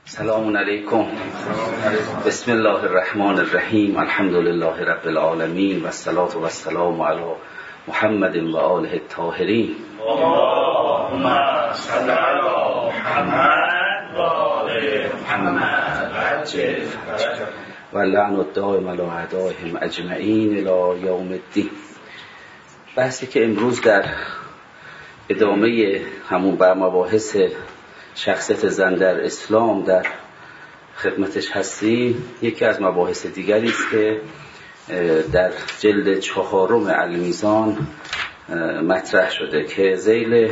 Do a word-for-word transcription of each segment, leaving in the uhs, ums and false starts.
سلام علیکم. بسم الله الرحمن الرحیم. الحمد لله رب العالمین و الصلاة و السلام علی محمد و آله الطاهرین. اللهم صل علی محمد و آل محمد عجل و لعن الدائم علی اعدائهم اجمعین الی یوم الدین. بحثی که امروز در ادامه همون بر مباحث شخصیت زن در اسلام در خدمتش هستیم، یکی از مباحث دیگری است که در جلد چهارم المیزان مطرح شده که ذیل به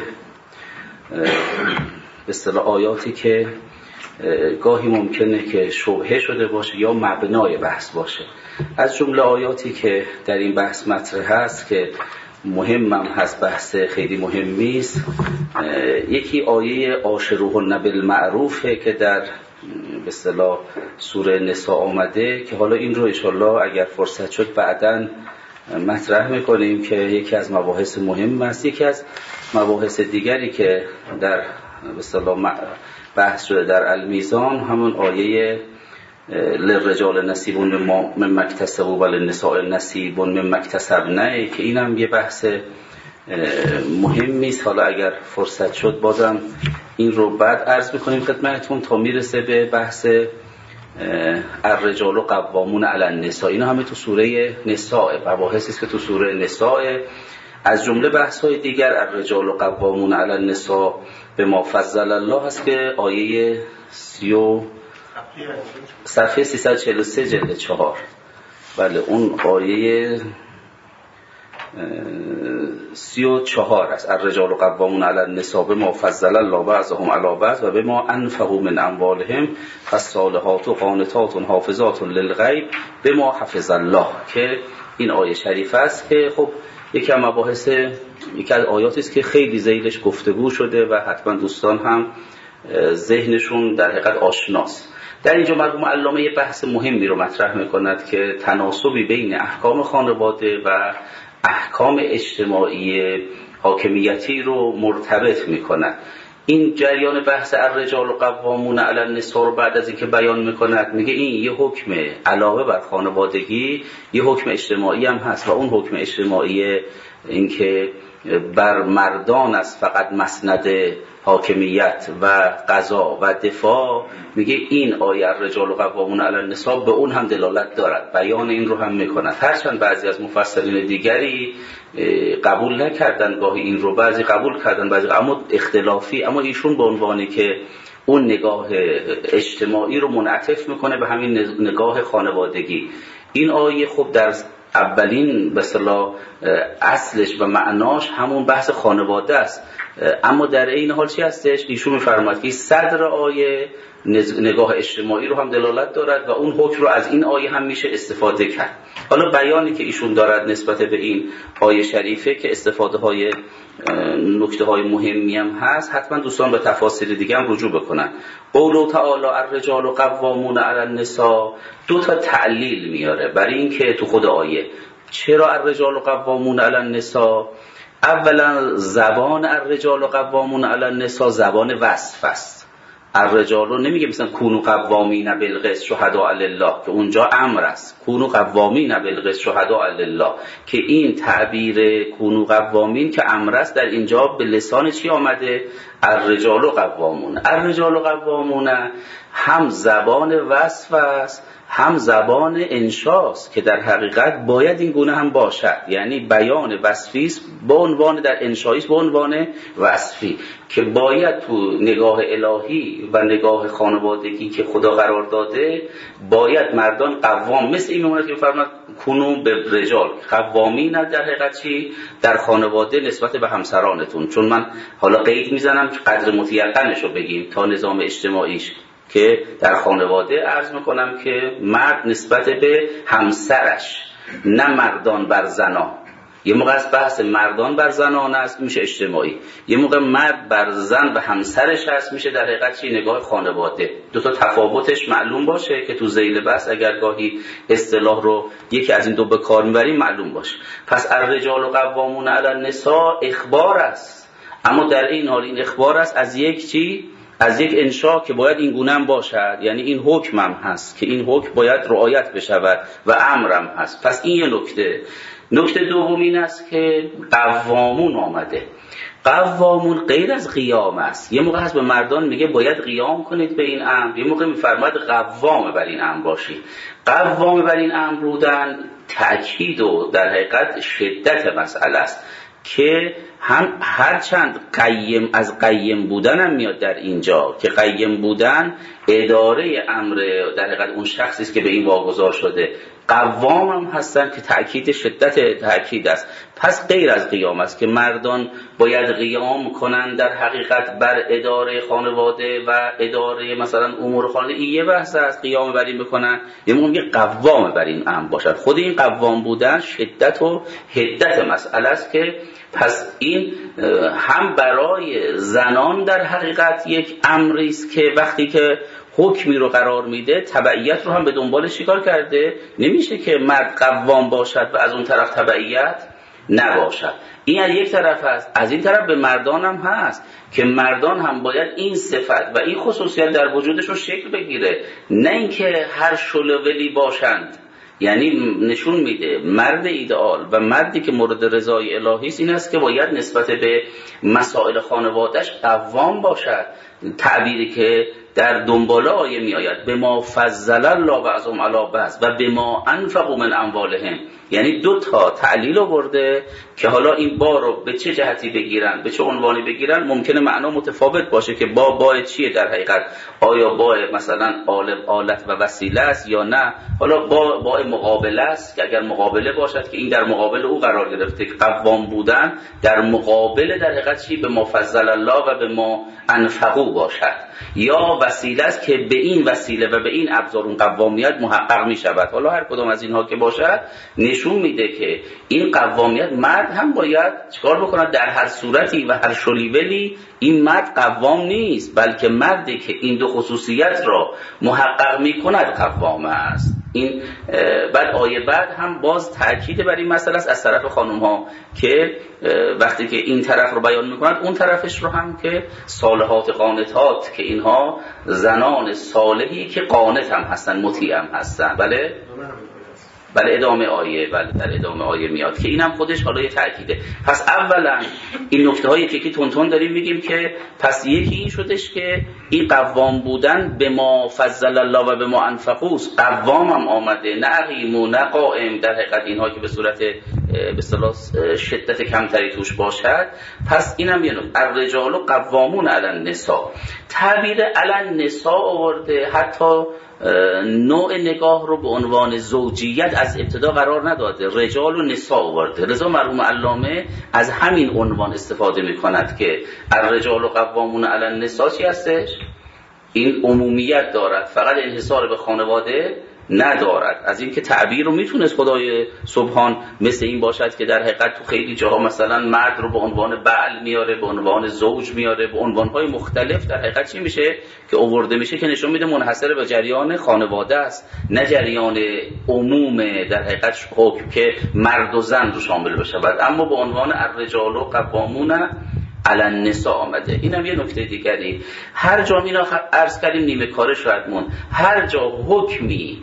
اصطلاح آیاتی که گاهی ممکنه که شبهه شده باشه یا مبنای بحث باشه. از جمله آیاتی که در این بحث مطرح هست که مهمم هست، بحث خیلی مهمی است، یکی آیه عاشروهن بالمعروفه که در به اصطلاح سوره نساء آمده که حالا این رو انشالله اگر فرصت شد بعداً مطرح میکنیم که یکی از مباحث مهم است. یکی از مباحث دیگری که در به اصطلاح بحث شده در المیزان همون آیه للرجال نصیب مما اکتسبوا وللنساء نصیب مما اکتسبن که اینم یه بحث مهمی است. حالا اگر فرصت شد بازم این رو بعد عرض میکنیم خدمتتون تا میرسه به بحث الرجال قوامون علی النساء. اینا همه تو سوره نساء، مباحثی است که تو سوره نساء. از جمله بحث‌های دیگر الرجال قوامون علی النساء بما فضل الله هست که آیه سی صفحه سیصد و چهل و سه جلد چهار، بله اون آیه سی و چهار است. الرجال قوامون علی النساء بما فضل الله بعضهم علی بعض و بما انفقوا من اموالهم فالصالحات قانتات حافظات للغیب بما حفظ الله، که این آیه شریف است که خب یکی از مباحث یکی از آیاتی است که خیلی ذیلش گفتگو شده و حتما دوستان هم ذهنشون در حقیقت آشناست. در اینجا مرحوم علامه یه بحث مهمی رو مطرح میکند که تناسبی بین احکام خانواده و احکام اجتماعی حاکمیتی رو مرتبط میکند. این جریان بحث الرجال قوامون علی النساء رو بعد از اینکه بیان میکند میگه این یه حکم علاوه بر خانوادگی یه حکم اجتماعی هم هست و اون حکم اجتماعی اینکه بر مردان است فقط مسند حاکمیت و قضا و دفاع. میگه این آیه الرجال قوامون علی النساء به اون هم دلالت دارد، بیان این رو هم میکند. هرچند بعضی از مفسرین دیگری قبول نکردن گاهی این رو، بعضی قبول کردن بعضی اما اختلافی، اما ایشون به عنوانی که اون نگاه اجتماعی رو منعطف میکنه به همین نگاه خانوادگی. این آیه خب در اولین به اصطلاح اصلش و معناش همون بحث خانواده است، اما در این حال چی هستش؟ ایشون می‌فرماید که صدر آیه نگاه اجتماعی رو هم دلالت دارد و اون حکم رو از این آیه هم میشه استفاده کرد. حالا بیانی که ایشون دارد نسبت به این آیه شریفه که استفاده های نکته های مهمی هم هست، حتما دوستان به تفاسیر دیگه هم رجوع بکنن. قوله تعالی الرجال قوامون علی النساء دو تا تعلیل میاره برای این که تو خود آیه چرا الرجال قوامون علی النساء. اولا زبان الرجال قوامون علی النساء زبان وصف است. الرجال رو نمیگه مثلا کونوا قوامین بالقسط شهداء لله که اونجا امر است، کونوا قوامین بالقسط شهداء لله که این تعبیر کونوا قوامین که امر است در اینجا به لسان چی آمده؟ الرجال قوامون. الرجال قوامون هم زبان وصف است هم زبان انشاست که در حقیقت باید این گونه هم باشد، یعنی بیان وصفی است با عنوان در انشایی است با عنوان وصفی که باید تو نگاه الهی و نگاه خانوادگی که خدا قرار داده باید مردان قوام، مثل این میمونه که فرمود کونوا به رجال قوامین در حقیقت چی در خانواده نسبت به همسرانتون. چون من حالا قید میزنم که قدر متیقنش رو بگیم تا نظام اجتماعیش که در خانواده عرض میکنم که مرد نسبت به همسرش، نه مردان بر زنا. یه موقع از بحث مردان بر زنان است میشه اجتماعی، یه موقع مرد بر زن و همسرش هست میشه در حقیقت چی نگاه خانواده. دو تا تفاوتش معلوم باشه که تو ذیل بحث اگر گاهی اصطلاح رو یکی از این دو به کار میبریم معلوم باشه. پس الرجال قوامون علی النساء اخبار است، اما در این حال این اخبار است از یک چی از یک انشا که باید این گونه هم باشد، یعنی این حکم هم هست که این حکم باید رعایت بشود و امرم هست. پس این یه نکته. نکته دوم این است که قوامون آمده. قوامون غیر از قیام است. یه موقع هست به مردان میگه باید قیام کنید به این امر، یه موقع میفرماید قوام بر این امر باشید. قوام بر این امر بودن تأکید و در حقیقت شدت مسئله است که هم هرچند قیم از قیم بودن هم میاد در اینجا که قیم بودن اداره امر در حقیقت اون شخصی است که به این واگذار شده، قوام هم هستن که تأکید شدت تأکید است. پس غیر از قیام است که مردان باید قیام کنند در حقیقت بر اداره خانواده و اداره مثلا امور خانواده. این یه بحث است قیام بر این بکنن، یه موقع میگه قوام بر این امر باشد. خود این قوام بودن شدت و حدت مسئله است که پس این هم برای زنان در حقیقت یک امری است که وقتی که حکمی رو قرار میده تبعیت رو هم به دنبالش چیکار کرده. نمیشه که مرد قوام باشد و از اون طرف تبعیت نباشد. این از یک طرف هست. از این طرف به مردان هم هست که مردان هم باید این صفت و این خصوصیت در وجودشون شکل بگیره، نه اینکه هر شلوولی باشند. یعنی نشون میده مرد ایدئال و مردی که مورد رضای الهی است این است که باید نسبت به مسائل خانواده‌اش قوام باشد. تعبیری که در دنباله آیه می آید به ما فضل الله بعضهم علی بعض و به ما انفقوا من اموالهم، یعنی دو تا تعلیل آورده که حالا این با رو به چه جهتی بگیرن، به چه عنوانی بگیرن، ممکنه معنا متفاوت باشه که با با چیه در حقیقت. آیا با مثلا آلت و وسیله است یا نه، حالا با با مقابله است که اگر مقابله باشد که این در مقابل او قرار گرفته که قوام بودن در مقابل در حقیقت چی به ما فضل الله و به ما انفقوا باشد، یا وسیله است که به این وسیله و به این ابزار اون قوامیت محقق می شود. حالا هر کدام از اینها که باشد نشون میده که این قوامیت مرد هم باید چکار بکند در هر صورتی و هر شلیولی. این مرد قوام نیست، بلکه مردی که این دو خصوصیت را محقق می کند قوام است. این بعد آیه بعد هم باز تأکید بر این مسئله است از طرف خانم ها که وقتی که این طرف رو بیان میکنند اون طرفش رو هم که صالحات قانتات، که اینها زنان صالحی که قانت هم هستن، مطیع هم هستن. بله بله ادامه آیه، بله در ادامه آیه میاد که اینم خودش حالا یه تأکیده. پس اولا این نکته هایی که تون تون داریم میگیم که پس یکی این شدش که این قوام بودن به ما فضل الله و به ما انفقوا، قوام هم آمده، نه عقیم و نه قائم، در حقیقت اینها که به صورت به اصطلاح شدت کمتری توش باشد. پس اینم یه نکته. الرجال قوامون علی النساء، تعبیر علی النساء آورده، حتی نوع نگاه رو به عنوان زوجیت از ابتدا قرار نداده، رجال و نساء آورده. رضا مرحوم علامه از همین عنوان استفاده میکند که الرجال قوامون علی النساء چی هستش؟ این عمومیت دارد، فقط انحصار به خانواده ندارد. از این که تعبیر رو میتونست خدای سبحان مثل این باشد که در حقیقت تو خیلی جاها مثلا مرد رو به عنوان بعل میاره، به عنوان زوج میاره، به عنوانهای مختلف در حقیقت چی میشه که آورده میشه که نشون میده منحصر به جریان خانواده است، نه جریان عموم در حقیقت حکم که مرد و زن رو شامل بشه. بعد اما به عنوان الرجال قوامون علی النساء آمده. اینم یه نکته دیگری. هر جا اینا عرض کردیم نیمه کارش شدمون، هر جا حکمی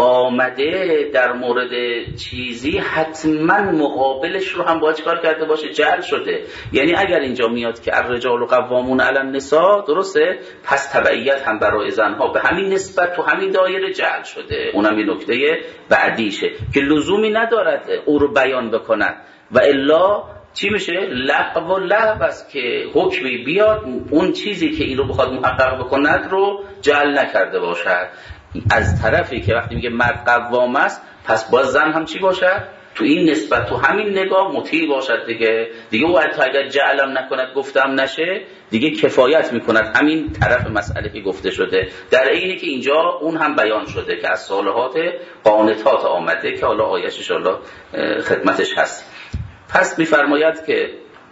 آمده در مورد چیزی حتما مقابلش رو هم باید کار کرده باشه، جعل شده. یعنی اگر اینجا میاد که الرجال قوامون علی النساء، درسته، پس تبعیت هم برای زنها به همین نسبت تو همین دایره جعل شده. اونم یه نکته بعدیشه که لزومی ندارد او رو بیان بکند و الا چی میشه؟ لغو و لغو است که حکمی بیاد اون چیزی که این رو بخواد محقق بکند رو جعل نکرده باشد. از طرفی که وقتی میگه مرد قوام است، پس باز زن هم چی باشد؟ تو این نسبت تو همین نگاه مطیع باشد دیگه. دیگه او حتی اگر جعلم نکند گفتم نشه دیگه کفایت میکند همین طرف مسئله که گفته شده، در اینی که اینجا اون هم بیان شده که از صالحات قانتات آمده که حالا آیش انشاءالله خدمتش هست. پس میفرماید که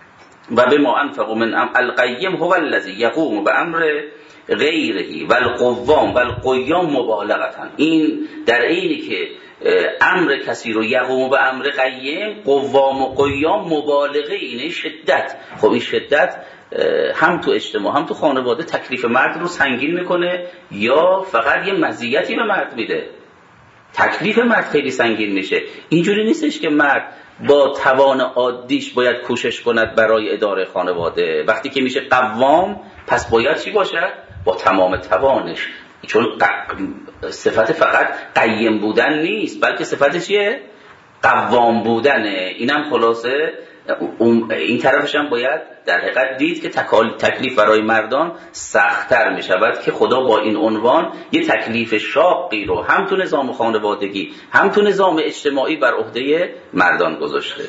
و به ما انفقوا من ام القیم هو الذی یقوم بامر غیره و القوام و القیام مبالغه. این در اینی که امر کسی رو یقوم به امر قیم، قوام و قیام مبالغه اینه شدت. خب این شدت هم تو اجتماع هم تو خانواده تکلیف مرد رو سنگین میکنه یا فقط یه مزیتی به مرد میده؟ تکلیف مرد خیلی سنگین میشه. اینجوری نیستش که مرد با توان عادیش باید کوشش کند برای اداره خانواده. وقتی که میشه قوام پس باید چی باشد؟ با تمام توانش. چون صفت فقط قیم بودن نیست، بلکه صفت چیه؟ قوام بودنه. اینم خلاصه این طرفش هم باید در حقیقت دید که تکلیف برای مردان سخت‌تر می شود که خدا با این عنوان یه تکلیف شاقی رو هم تو نظام خانوادگی هم تو نظام اجتماعی بر عهده مردان گذاشته.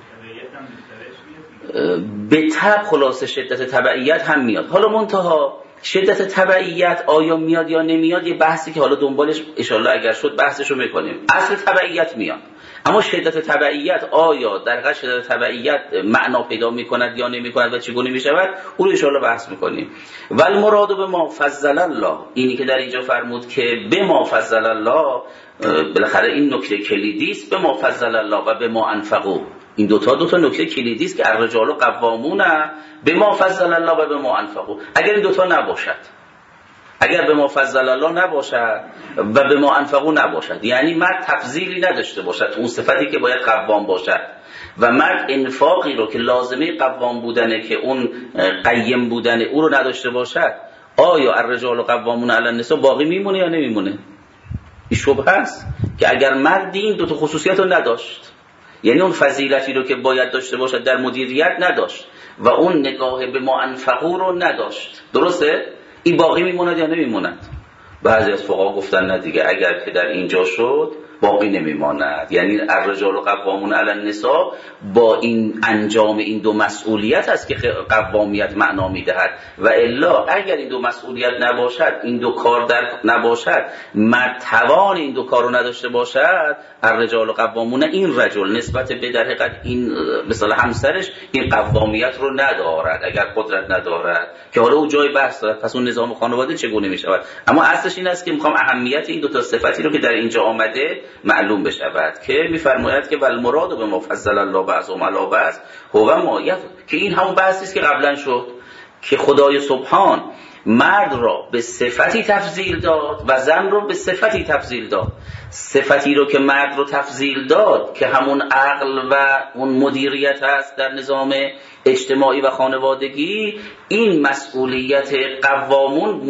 به تبع خلاصه شدت تبعیت هم میاد. حالا منتها شدت تبعیت آیا میاد یا نمیاد یه بحثی که حالا دنبالش انشالله اگر شد بحثشو میکنیم. اصل تبعیت میاد، اما شدت تبعیت آیا در حقیقت شدت تبعیت معنا پیدا میکند یا نمیکند و چگونه میشود اون رو انشالله بحث میکنیم. و المراد به ما فضل الله، اینی که در اینجا فرمود که به ما فضل الله، بالاخره این نکته کلیدی است. به ما فضل الله و به ما انفقوا، این دوتا دوتا نکته کلیدی است که الرجال قوامون به ما فضل الله و به ما انفقوا. اگر این دوتا نباشد، اگر به ما فضل الله نباشد و به ما انفقوا نباشد، یعنی مرد تفضیلی نداشته باشد اون صفتی که باید قوام باشد و مرد انفاقی رو که لازمه قوام بودنه که اون قیم بودنه او رو نداشته باشد، آیا الرجال قوامون علی النساء باقی میمونه یا نمیمونه؟ این شبهه است که اگر مرد این دو تا خصوصیت رو نداشت، یعنی اون فضیلتی رو که باید داشته باشد در مدیریت نداشت و اون نگاه به ما انفقوا رو نداشت، درسته؟ این باقی میموند یا نمیموند؟ بعضی از فقها گفتن نه دیگه، اگر که در اینجا شد باقی نمیماند. یعنی الرجال قوامون علی النساء با این انجام این دو مسئولیت است که قوامیت معنا میدهد، و الا اگر این دو مسئولیت نباشد، این دو کار در نباشد، مرد توان این دو کار رو نداشته باشد، الرجال قوامون، این رجل نسبت به در حقیقت این مثلا همسرش این قوامیت رو ندارد اگر قدرت ندارد، که حالا اون جای بحث دارد پس اون نظام خانواده چگونه میشود. اما اصلش این است که میخوام اهمیت این دو تا صفتی رو که در اینجا آمده معلوم بشود که میفرماید که والمراد به ما فضل الله بعضهم علی بعض هو ما یف، که این همون بحثی است که قبلا شد که خدای سبحان مرد را به صفتی تفضیل داد و زن را به صفتی تفضیل داد. صفتی رو که مرد رو تفضیل داد که همون عقل و اون مدیریت است در نظام اجتماعی و خانوادگی، این مسئولیت قوامون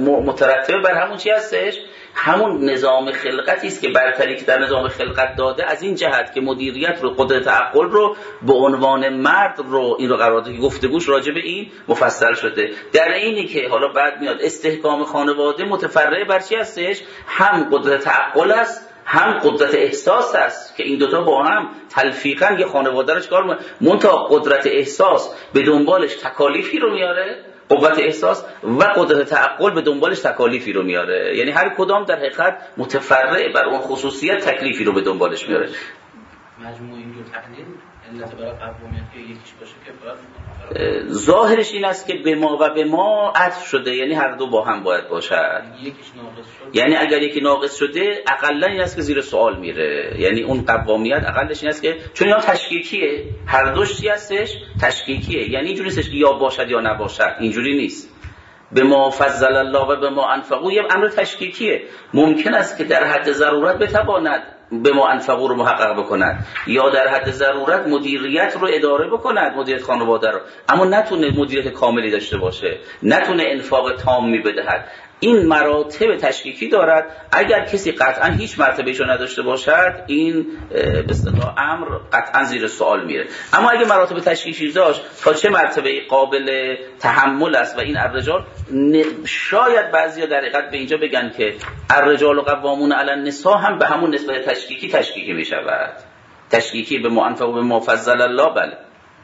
مترتب بر همون چی هستش؟ همون نظام خلقتی است که برتری که در نظام خلقت داده، از این جهت که مدیریت رو، قدرت عقل رو به عنوان مرد رو این رو قرار داده که گفتگوش راجع به این مفصل شده. در اینی که حالا بعد میاد استحکام خانواده متفرع بر چی هستش؟ هم قدرت عقل است هم قدرت احساس است که این دوتا با هم تلفیقاً یه خانواده رو چکار می‌کنه. منتها قدرت احساس به دنبالش تکالیفی رو میاره، قوت احساس، و قدرت تعقل به دنبالش تکالیفی رو میاره، یعنی هر کدام در حقیقت متفرع بر اون خصوصیت تکلیفی رو به دنبالش میاره. مجموع این دو تحلیل علت برای قومیت که یکیش باشه که باید ظاهرش این است که به ما و به ما عطف شده، یعنی هر دو با هم باید باشد. یکیش ناقص شد، یعنی اگر یکی ناقص شده اقلا این است که زیر سوال میره، یعنی اون قوامیت اقلش این است که چون اینا تشکیکیه، هر دوش چی هستش؟ تشکیکیه، یعنی اینجوری نیستش که یا باشد یا نباشد، اینجوری نیست. به ما فضل الله و به ما انفقوا یه امر تشکیکیه. ممکن است که در حد ضرورت بتواند به ما انفقوا رو محقق بکند یا در حد ضرورت مدیریت رو اداره بکند، مدیریت خانواده رو، اما نتونه مدیریت کاملی داشته باشه، نتونه انفاق تامی بدهد. این مراتب تشکیکی دارد. اگر کسی قطعا هیچ مرتبهشو نداشته باشد، این به اصطلاح امر قطعا زیر سوال میره. اما اگه مراتب تشکیکی داشت، تا چه مرتبه قابل تحمل است و این الرجال، شاید بعضیا در حقیقت به اینجا بگن که الرجال قوامون علی النساء هم به همون نسبت تشکیکی تشکیکی میشود. تشکیکی به ما انفقوا به ما فضل الله، بله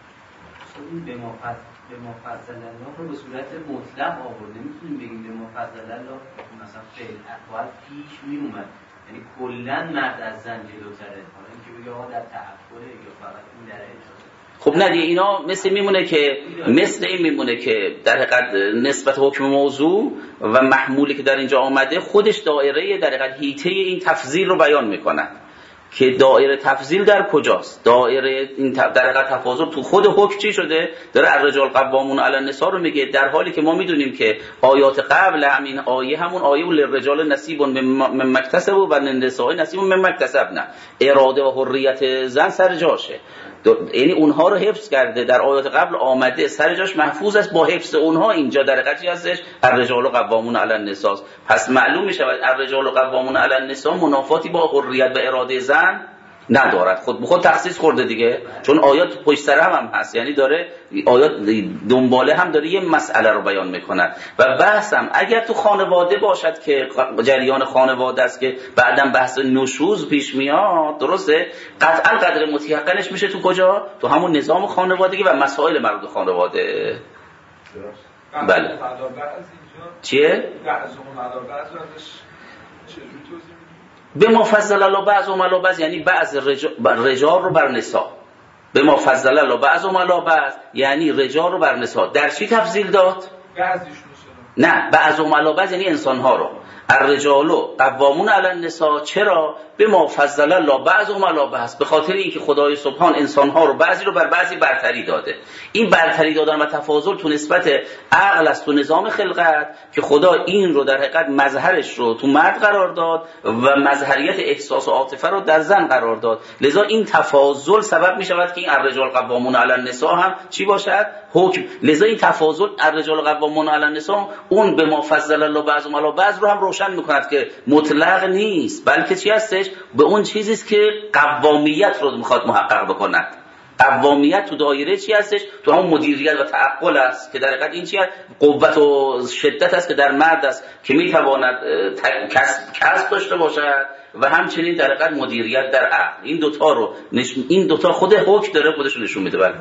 به ما به ما فضل الله رو به صورت مطلق آورده، نمیتونیم بگیم به ما فضل الله مثلا فعل افعال پیش میومد، یعنی کلا مرد از زن جلوتره، حالا اینکه بگه آقا در تعقل یا فقط این در اجازه. خب نه دیگه اینا مثل میمونه که مثل این میمونه که در حقیقت نسبت حکم موضوع و محمولی که در اینجا آمده خودش دایره در حقیقت هیته این تفضیل رو بیان میکنه که دایره تفضیل در کجاست. دایره این در حقیقت تفاضل تو خود حکم چی شده؟ داره الرجال قوامون علی النساء رو میگه، در حالی که ما میدونیم که آیات قبل همین آیه همون آیه للرجال نصیب مما اکتسبوا و للنساء نصیب مما اکتسبن، اراده و حریت زن سر جاشه، یعنی اونها رو حفظ کرده، در آیات قبل آمده سر جاش محفوظ است، با حفظ اونها اینجا در حقیقت هستش الرجال قوامون علی النساء. پس معلوم میشه الرجال قوامون علی النساء منافاتی با حریت و اراده زن ندارد، خود به خود تخصیص خورده دیگه، چون آیات پشت سر هم, هم هست، یعنی داره آیات دنباله هم داره یه مسئله رو بیان میکنه. و بحثم اگر تو خانواده باشد که جریان خانواده است که بعداً بحث نشوز پیش میاد، درسته، قطعا قدر متيقنش میشه تو کجا؟ تو همون نظام خانوادگی و مسائل مربوط خانواده. بله چیه؟ به ما فضل الله بعضهم علی بعض، یعنی بعض رجال رو بر نساء. به ما فضل الله بعضهم علی بعض یعنی رجال رو بر نساء. در چی تفضیل داد؟ بعضیشون نه، بعضهم علی بعض یعنی انسان ها رو. الرجال قوامون علی النساء، چرا؟ به ما فضل الله بعضهم علی بعض، به خاطر اینکه خدای سبحان انسان ها رو بعضی رو بر بعضی برتری داده. این برتری دادن و تفاضل تو نسبت عقل است، تو نظام خلقت، که خدا این رو در حقیقت مظهرش رو تو مرد قرار داد و مظهریت احساس و عاطفه رو در زن قرار داد. لذا این تفاضل سبب می شود که این الرجال قوامون علی النساء هم چی باشد؟ حکم. لذا این تفاضل الرجال قوامون علی النساء اون به ما فضل الله بعضهم علی بعض رو هم روشن میکند که مطلق نیست، بلکه چی هستش؟ به اون چیزی است که قوامیت رو میخواد محقق بکند. قوامیت تو دایره چی هستش؟ تو همون مدیریت و تعقل است که در حقیقت این چی هست؟ قوت و شدت است که در مرد است که میتواند کسب داشته باشد و همچنین در حقیقت مدیریت در عقل. این دوتا رو نش... این دوتا خود حکم داره خودش رو نشون میده. بله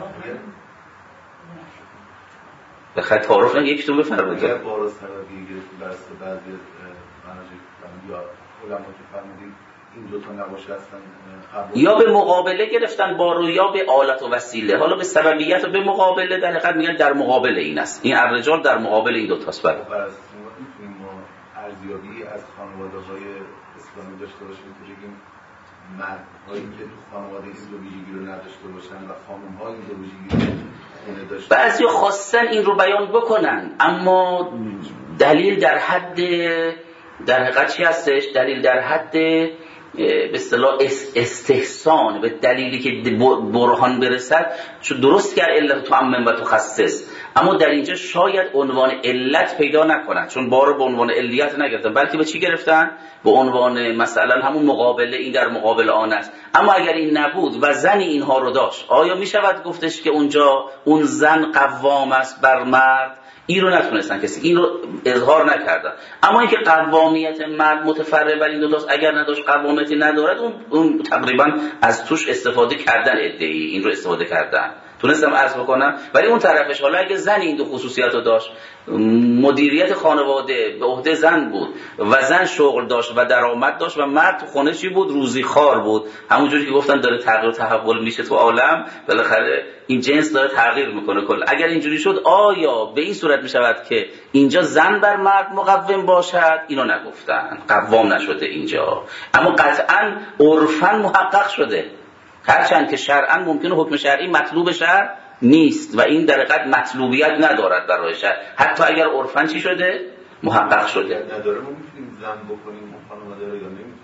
بخاطر تعارف نه یکیتون بفرمایید. اگر بارا سببی گرفت درست بعضی مناجم یا علما که فرمودید این دو تا نباشه اصلا یا به مقابله گرفتن بارو یا به آلت و وسیله. حالا به سببیت و به مقابله در حقیقت میگن در مقابل این است، این الرجال در مقابل این دو تاست. بله میتونیم ما ارزیابی از خانواده‌های اسلامی داشته باشیم که بگیم مردهایی که تو خانواده این دو ویژگی رو نداشته باشن و خانم‌ها این دو ویژگی رو خونه داشتن. بعضی خواستن این رو بیان بکنن، اما دلیل در حد در حقیقت چی هستش؟ دلیل در حد به اصطلاح استحسان، به دلیلی که برهان برسد چون درست کرد علت تو عمم و تخصص، اما در اینجا شاید عنوان علت پیدا نکنن، چون بار به عنوان علیت نگرفتن، بلکه به چی گرفتن؟ به عنوان مثلا همون مقابله، این در مقابل آن است. اما اگر این نبود و زنی اینها رو داشت، آیا می شود گفتش که اونجا اون زن قوام است بر مرد؟ این رو نتونستن کسی این رو اظهار نکردن. اما اینکه قوامیت مرد متفرع بر این دو تاست، اگر نداشت قوامیتی ندارد، اون, اون تقریبا از توش استفاده کردن، ادعی این رو استفاده کردن، تونستم عرض بکنم. ولی اون طرفش حالا اگه زن این دو خصوصیت رو داشت، مدیریت خانواده به عهده زن بود و زن شغل داشت و درآمد داشت و مرد تو خونه چی بود؟ روزی خار بود. همونجوری که گفتن داره تغییر و تحول میشه تو عالم، بالاخره این جنس داره تغییر میکنه کل. اگر اینجوری شد، آیا به این صورت میشود که اینجا زن بر مرد مقوم باشد؟ اینو نگفتن، قوام نشده اینجا، اما قطعا عرفاً محقق شده، هرچند که شرعاً ممکنه حکم شرعی مطلوب شرع نیست و این در حقیقت مطلوبیت ندارد برای شرع، حتی اگر عرفاً چی شده؟ محقق شده. نداره ما میتونیم زن بکنیم اون خانواده رو یا نمیتونیم؟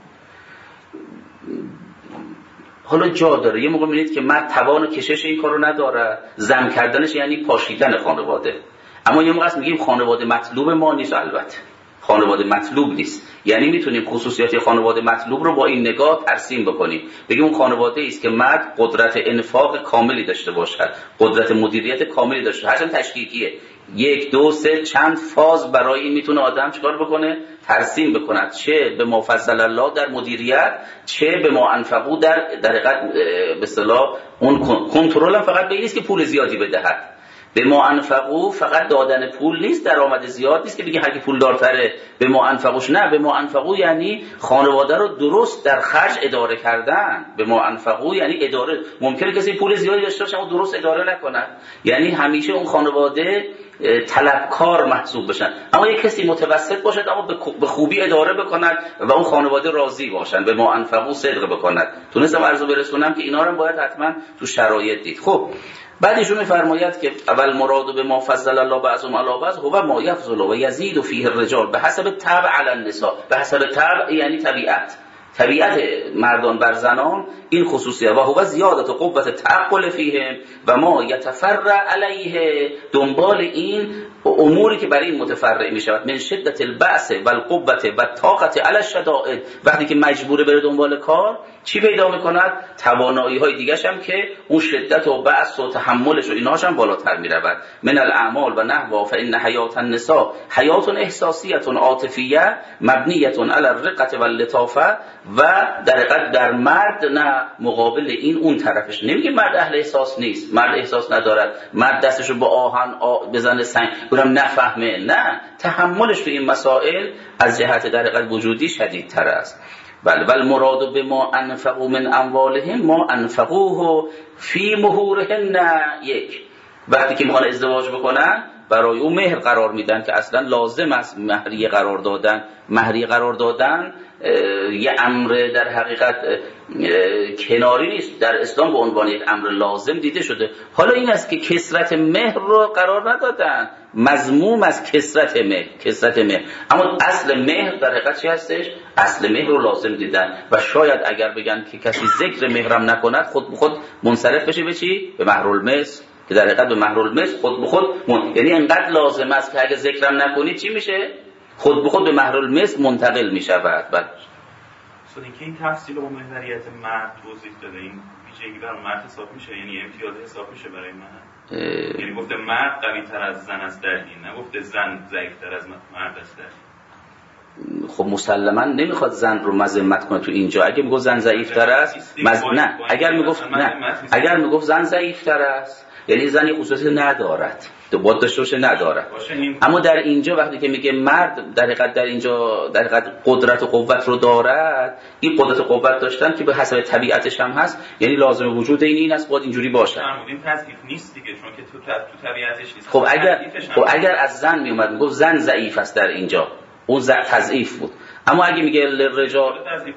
حالا جا داره. یه موقع می‌بینید که مرد توان و کشش این کارو نداره، زن کردنش یعنی پاشیدن خانواده. اما یه موقع است میگیم خانواده مطلوب ما نیست، البته خانواده مطلوب نیست، یعنی میتونیم خصوصیات خانواده مطلوب رو با این نگاه ترسیم بکنیم، بگیم اون خانواده است که مرد قدرت انفاق کاملی داشته باشد، قدرت مدیریت کاملی داشته باشه، هرچند تشکیکیه، یک دو سه چند فاز برای این میتونه آدم چیکار بکنه؟ ترسیم بکند، چه به ما فضل الله در مدیریت، چه به ما انفقو در در حقیقت به اصطلاح اون کنترل هم فقط به این نیست که پول زیادی بدهد، به ما انفقو فقط دادن پول نیست، درآمد زیاد نیست که بگی هر کی پول دارتره به ما انفقوش، نه، به ما انفقو یعنی خانواده رو درست در خرج اداره کردن. به ما انفقو یعنی اداره، ممکنه کسی پول زیادی داشته باشه اما درست اداره نکنه، یعنی همیشه اون خانواده طلبکار محسوب بشن، اما یک کسی متوسط باشد اما به خوبی اداره بکند و اون خانواده راضی باشن، به ما انفقو صدق بکند. تونستم عرضو برسونم که اینا رو باید حتما تو شرایط دید. خب بعد ایشون میفرماید که اول مراد به ما فضل الله بعضهم علی بعض هو ما یفضل و یزید فیه الرجال به حسب طبع علی النساء. به حسب طبع یعنی طبیعت، طبیعت مردان بر زنان این خصوصیه. و هو زیادت قوت تعقل فیهم و ما یتفرع علیه، دنبال این اموری که برای این متفرع می شود من شدت البعث و القوت و طاقت علی الشدائد. وقتی که مجبوره بره دنبال کار چی پیدا می کند؟ توانایی های دیگه هم که اون شدت و بعث و تحملش و اینهاش هم بالاتر می رود. من الاعمال و نحو فان حیات النساء حیات احساسیه عاطفیه مبنیه علی الرقه و اللطافه. و در حقیقت در مرد نه، مقابل این اون طرفش. نمیگه مرد اهل احساس نیست، مرد احساس ندارد، مرد دستشو با آهن بزنه سنگ اونم نفهمه، نه، تحملش تو این مسائل از جهت در حقیقت وجودی شدیدتر است. بله بل مراد به ما انفقوا من اموالهم ما انفقوه فی مهورهن. یک، وقتی که میخوان ازدواج بکنن برای اون مهر قرار میدن که اصلا لازم است مهریه قرار دادن. مهریه قرار دادن یه امر در حقیقت کناری نیست، در اسلام به عنوان یک امر لازم دیده شده. حالا این است که کثرت مهر رو قرار ندادن، مذموم از کثرت مهر، کثرت مهر، اما اصل مهر در حقیقت چی هستش؟ اصل مهر رو لازم دیدن. و شاید اگر بگن که کسی ذکر مهرم نکند خود به خود منصرف بشه به چی؟ به مهر المثل، که در حقیقت به مهر المثل خود به خود من... یعنی انقدر لازم است که اگه ذکرم نکنی چی میشه؟ خود به خود به مهر المثل منتقل میشود. بله. اصلا اینکه این تفصیل و محوریت مرد توضیح داده، این ویژگی برای مرد حساب میشه، یعنی امتیاز حساب میشه برای مرد. اه... یعنی گفته مرد قوی تر از زن است در این، نه گفته زن ضعیف تر از مرد است در این. خب مسلما نمیخواد زن رو مذمت کنه تو اینجا. اگه میگفت زن ضعیف تر است مز... نه اگر میگفت نه اگر میگفت زن ضعیف تر است یعنی زن خصوصی ندارد، باید داشته باشه ندارد. اما در اینجا وقتی که میگه مرد در حقیقت در اینجا در حقیقت قدرت و قوت رو دارد، این قدرت و قوت داشتن که به حسب طبیعتش هم هست، یعنی لازم وجود این این است باید اینجوری باشه. این تضعیف نیست دیگه، چون که تو تو طبیعتش نیست. خب اگر خب اگر از زن میومد میگفت زن ضعیف است در اینجا، اون تضعیف بود. اما اگه میگه رجال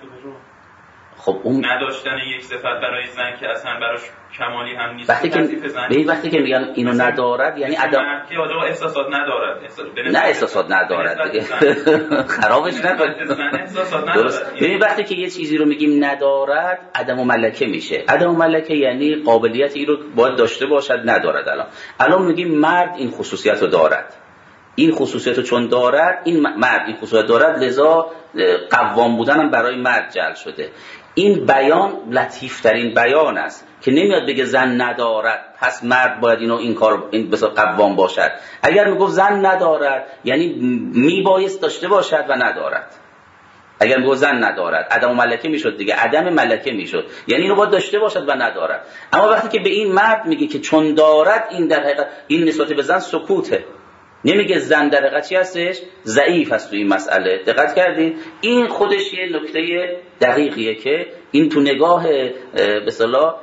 خب اون نداشتن یک صفت برای زن که اصلا براش کمالی هم نیست. وقتی که به وقتی که میگن اینو ندارد یعنی عدم که آدم احساسات ندارد. نه احساسات ندارد دیگه خرابش نکنید. درست. ببین وقتی که یه چیزی رو میگیم ندارد عدم و ملکه میشه. عدم و ملکه یعنی قابلیت این رو باید داشته باشد، ندارد. الان الان میگیم مرد این خصوصیت رو دارد، این خصوصیت رو چون دارد، این مرد این خصوصیت دارد، لذا قوام بودن هم برای مرد جعل شده. این بیان لطیفترین بیان است که نمیاد بگه زن ندارد پس مرد باید اینو این کار این بسا قوام باشد. اگر میگفت زن ندارد یعنی میبایست داشته باشد و ندارد. اگر میگفت زن ندارد عدم ملکه میشد دیگه، عدم ملکه میشد، یعنی اینو باید داشته باشد و ندارد. اما وقتی که به این مرد میگه که چون دارد، این در حقیقت این نسبت به زن سکوته، نمیگه زن در حقیقت چی هستش؟ ضعیف است تو این مسئله. دقت کردین؟ این خودش یه نکته دقیقیه که این تو نگاه به اصطلاح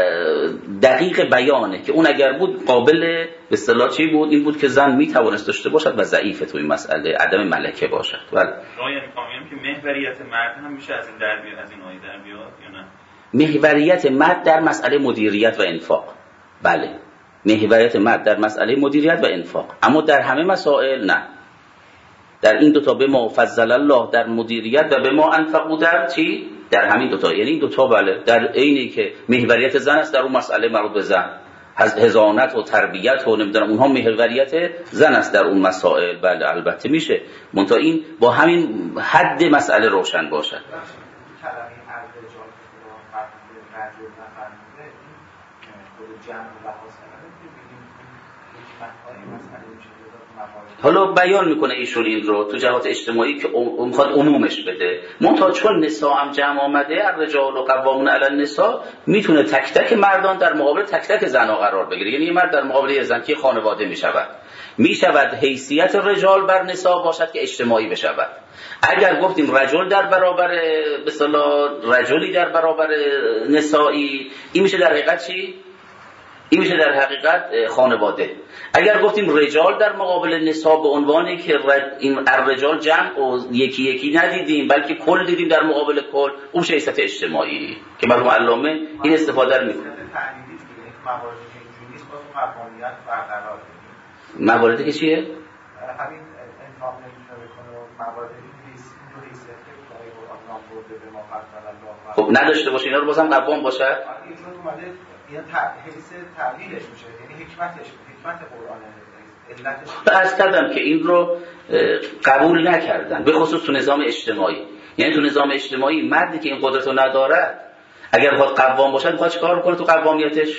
دقیق بیانه که اون اگر بود قابل به اصطلاح چی بود؟ این بود که زن میتوانست داشته باشد و ضعیف تو این مسئله، عدم ملکه باشد. بله. راه میگم که محوریت مرد هم میشه از این در بیاد، از این آیه در بیاد یا نه؟ محوریت مرد در مسئله مدیریت و انفاق. بله. محوریت مرد در مسئله مدیریت و انفاق، اما در همه مسائل نه. در این دوتا به ما فضل الله در مدیریت و به ما انفقوا در چی؟ در همین دوتا، یعنی این دوتا بله در عینی که محوریت زن است در اون مسئله مربوط به زن، حضانت و تربیت و نمیدونم اونها محوریت زن است در اون مسائل. بله البته میشه، منتها این با همین حد مسئله روشن باشد. حالا بیان میکنه ایشون این رو تو جهات اجتماعی که میخواد عمومش بده. منتها چون نساء هم جمع آمده، الرجال قوامون علی النساء، میتونه تک تک مردان در مقابل تک تک زنها قرار بگیره. یعنی یه مرد در مقابل یه زن که خانواده میشود، میشود حیثیت رجال بر نساء باشد که اجتماعی بشود. اگر گفتیم رجل در برابر به اصطلاح رجلی در برابر نسایی، این میشه در حقیقت چی؟ این میشه در حقیقت خانواده. اگر گفتیم رجال در مقابل نساء به عنوانی که این الرجال جمع و یکی یکی ندیدیم بلکه کل دیدیم در مقابل کل، اون میشه حیثیت اجتماعی که مرحوم علامه این استفاده رو میکنه. مواردی که چیه؟ همین انفاق نمیتونه بکنه مواردی نیست این رو حیثیت که برای قرآن نام برده به ما فضل الله. خب نداشته باشه اینا رو بازم قوام باشه؟ آره اینجور اومده اینا حیث تعلیلش میشه، یعنی حکمتش حکمت قرآن علتش. عرض کردم که این رو قبول نکردن، به خصوص تو نظام اجتماعی. یعنی تو نظام اجتماعی مردی که این قدرت رو نداره اگر بخواد قوام باشه میخواد چیکار کنه تو قوامیتش؟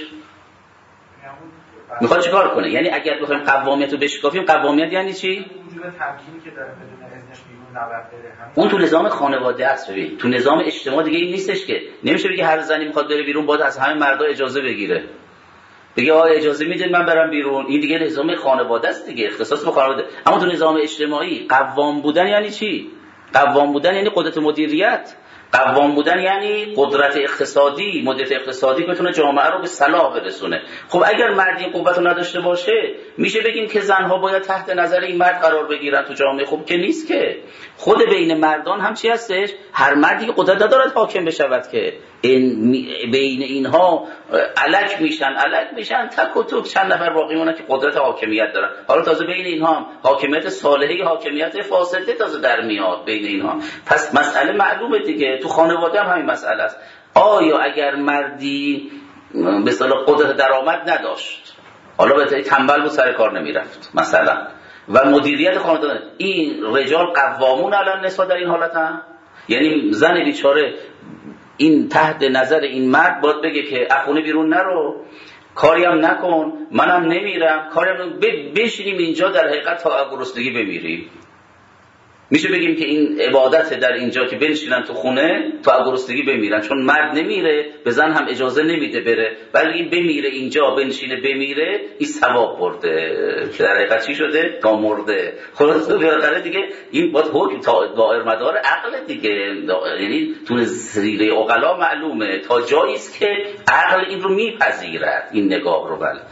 میخواد چیکار کنه؟ یعنی اگر بخوایم قوامیت رو بشکافیم، قوامیت یعنی چی؟ وجود تمکینی که داره بدون اذنش بیرون نبرد بره. اون تو نظام خانواده است. ببین تو نظام اجتماع دیگه این نیستش که نمیشه بگه هر زنی میخواد بره بیرون باید از همه مردا اجازه بگیره. بگه آ اجازه میدید من برم بیرون. این دیگه نظام خانواده است دیگه، اختصاص به خانواده. اما تو نظام اجتماعی قوام بودن یعنی چی؟ قوام بودن یعنی قدرت مدیریت. قوام بودن یعنی قدرت اقتصادی، مدیریت اقتصادی که بتونه جامعه رو به صلاح برسونه. خب اگر مردی قوت رو نداشته باشه، میشه بگیم که زنها باید تحت نظر این مرد قرار بگیرن تو جامعه. خب که نیست که. خود بین مردان هم چی هستش؟ هر مردی که قدرت ندارد حاکم بشود که این بین اینها الک میشن الک میشن تک و توک چند نفر باقی مونن که قدرت حاکمیت دارن. حالا تازه بین اینها هم حاکمیت صالحه حاکمیت فاسده تازه در میاد بین اینها. پس مسئله معلومه دیگه. تو خانواده هم همین مسئله است. آیا اگر مردی به اصطلاح قدرت درآمد نداشت، حالا به تنبل بود سر کار نمیرفت مثلا، و مدیریت خانواده، این رجال قوامون علی النساء در این حالت هم؟ یعنی زن بیچاره این تحت نظر این مرد باید بگه که اخونه بیرون نرو، کاری هم نکن، منم نمیرم، کاری هم بشینیم اینجا در حقیقت تا گرسنگی بمیریم. میشه بگیم که این عبادت در اینجا که بنشینن تو خونه تا گرسنگی بمیرن، چون مرد نمیره به زن هم اجازه نمیده بره، ولی این بمیره اینجا بنشینه بمیره این ثواب برده. در حقیقت چی شده؟ تا مرده. خلاص بالاخره دیگه این باید حکم تا دائر مدار عقل دیگه، یعنی تو زیره عقلا معلومه تا جایی است که عقل این رو میپذیرد این نگاه رو. بله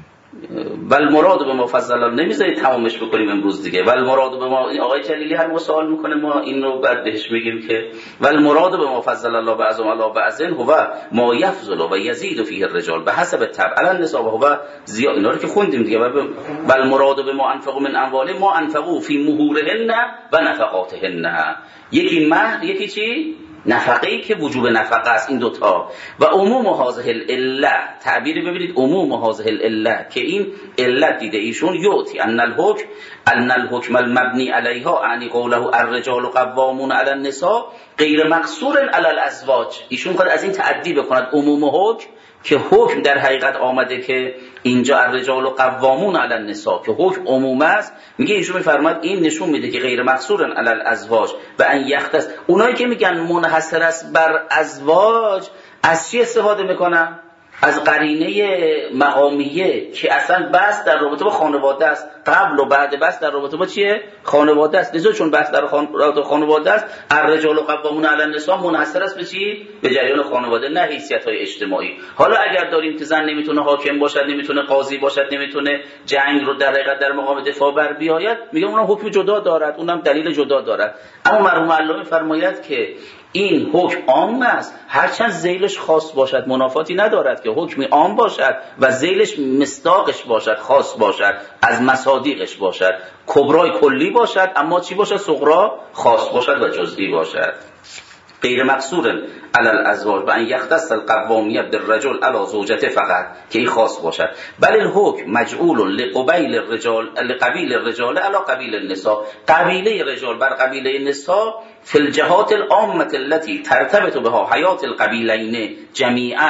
ول مراد به ما فضل الله، نمیذارید تمامش بکنیم امروز دیگه. ول مراد به ما، این آقای جلیلی هر سوال میکنه ما این رو بعد بهش میگیم که ول مراد به ما فضل الله بعضهم علی بعض هو ما یفضل و یزید فیه الرجال به حسب الطبع علی النساء هو زیاد. اینا رو که خوندیم دیگه. ول مراد به ما انفقوا من اموالهم ما انفقوا فی مهورهن و نفقاتهن. یکی مهر، یکی چی؟ نفقه‌ای که وجوب نفقه است. این دوتا و عموم هذه العله، تعبیری ببینید عموم هذه العله که این علت دیده ایشون یوتی ان الحکم ان الحکم المبنی علیها یعنی قوله الرجال قوامون علی النساء غیر مقصور علی الازواج. ایشون خود از این تعدی بکند عموم حکم که حکم در حقیقت آمده که اینجا الرجال قوامون علی النساء که حکم عموم است. میگه ایشون میفرماد این نشون میده که غیر مقصور علی الازواج و ان یختص. اونایی که میگن منحصر است بر ازواج از چی استفاده میکنن؟ از قرینه مقامیه که اصلا بس در رابطه با خانواده است، قبل و بعد بس در رابطه با چیه؟ خانواده است. لذا چون بس در رابطه خانواده است، الرجال قوامون علی النساء منحصر است به چی؟ به جریان خانواده، نه حیثیت‌های اجتماعی. حالا اگر داریم که زن نمیتونه حاکم باشد، نمیتونه قاضی باشد، نمیتونه جنگ رو در حقیقت در مقام دفاع بر بیاید، میگم اونم حکم جدا دارد، اونم دلیل جدا دارد. اما مرحوم علامه فرماید که این حکم عام است، هرچند ذیلش خاص باشد منافاتی ندارد که حکمی عام باشد و ذیلش مصداقش باشد، خاص باشد، از مصادیقش باشد، کبرای کلی باشد اما چی باشد؟ صغرا خاص باشد و جزئی باشد. غیر مقصور علی الازواج و ان یختص القوامیت بالرجل علی زوجته فقط که این خاص باشد. بل الحکم مجعول لقبیل الرجال لقبیل الرجال علی قبیل النساء، قبیله رجال بر قبیله نساء فی الجهات العامه التي ترتبط بها حیات القبیلین جمیعا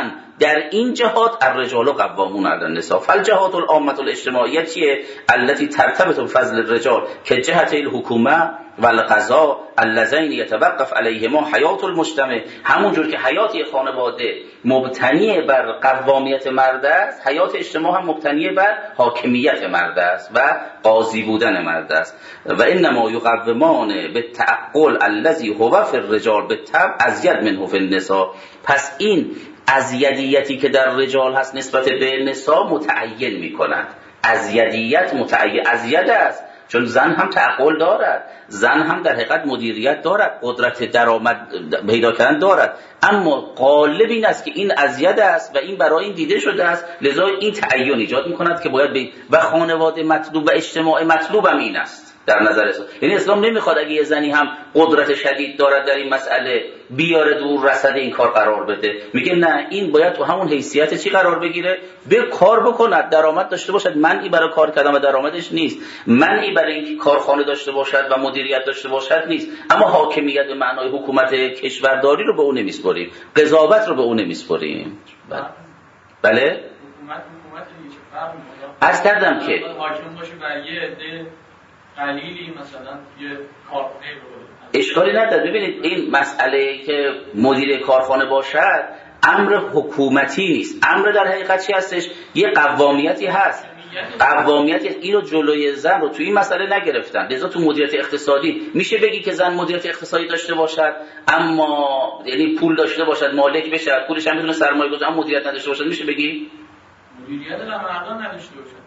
در این جهات الرجال قوامون علی النساء. فالجهات العامه الاجتماعیه چیه؟ التي ترتبط بفضل الرجال که جهت الحکومه و القضاء اللذین یتوقف علیهما حیات المجتمع. همونجور که حیات خانواده مبتنی بر قوامیت مرد است، حیات اجتماع هم مبتنی بر حاکمیت مرد است و قاضی بودن مرد است. و انما یقومان بالتعقل الذی هو فی الرجال بالطبع ازید منه فی النساء. پس این ازیدیتی که در رجال هست نسبت به نساء متعین میکند. ازیدیت متعین ازید است، چون زن هم تعقل دارد، زن هم در حقیقت مدیریت دارد، قدرت درآمد پیدا کردن دارد، اما غالب این است که این ازید است و این برای این دیده شده است، لذا این تعین ایجاد میکند که باید به و خانواده مطلوب و اجتماع مطلوب هم این است در نظر اسلام. یعنی اسلام نمیخواد اگه یه زنی هم قدرت شدید دارد در این مسئله بیاره دور رصد این کار قرار بده، میگه نه، این باید تو همون حیثیت چی قرار بگیره؟ به کار بکند، درآمد داشته باشد. منعی برای کار کردن و درآمدش نیست، منعی برای اینکه کارخانه داشته باشد و مدیریت داشته باشد نیست، اما حاکمیت به معنای حکومت کشورداری رو به اون نمیسپاریم، قضاوت رو به اون نمیسپاریم. بله بله حکومت حکومت چه فرقی میکنه؟ عرض کردم که حاکم باشه بر یه عده قلیلی مثلا یه کارخانه رو اشکالی نداره. ببینید این مسئله که مدیر کارخانه باشد امر حکومتی نیست، امر در حقیقت چی هستش؟ یه قوامیتی هست، قوامیتی هست. این رو جلوی زن رو توی این مسئله نگرفتن. لذا تو مدیریت اقتصادی میشه بگی که زن مدیریت اقتصادی داشته باشد، اما یعنی پول داشته باشد، مالک بشه، پولش هم میتونه سرمایه گذاری، اما مدیریت نداشته باشد، میشه بگی مدیریت هم مردان نداشته باشد.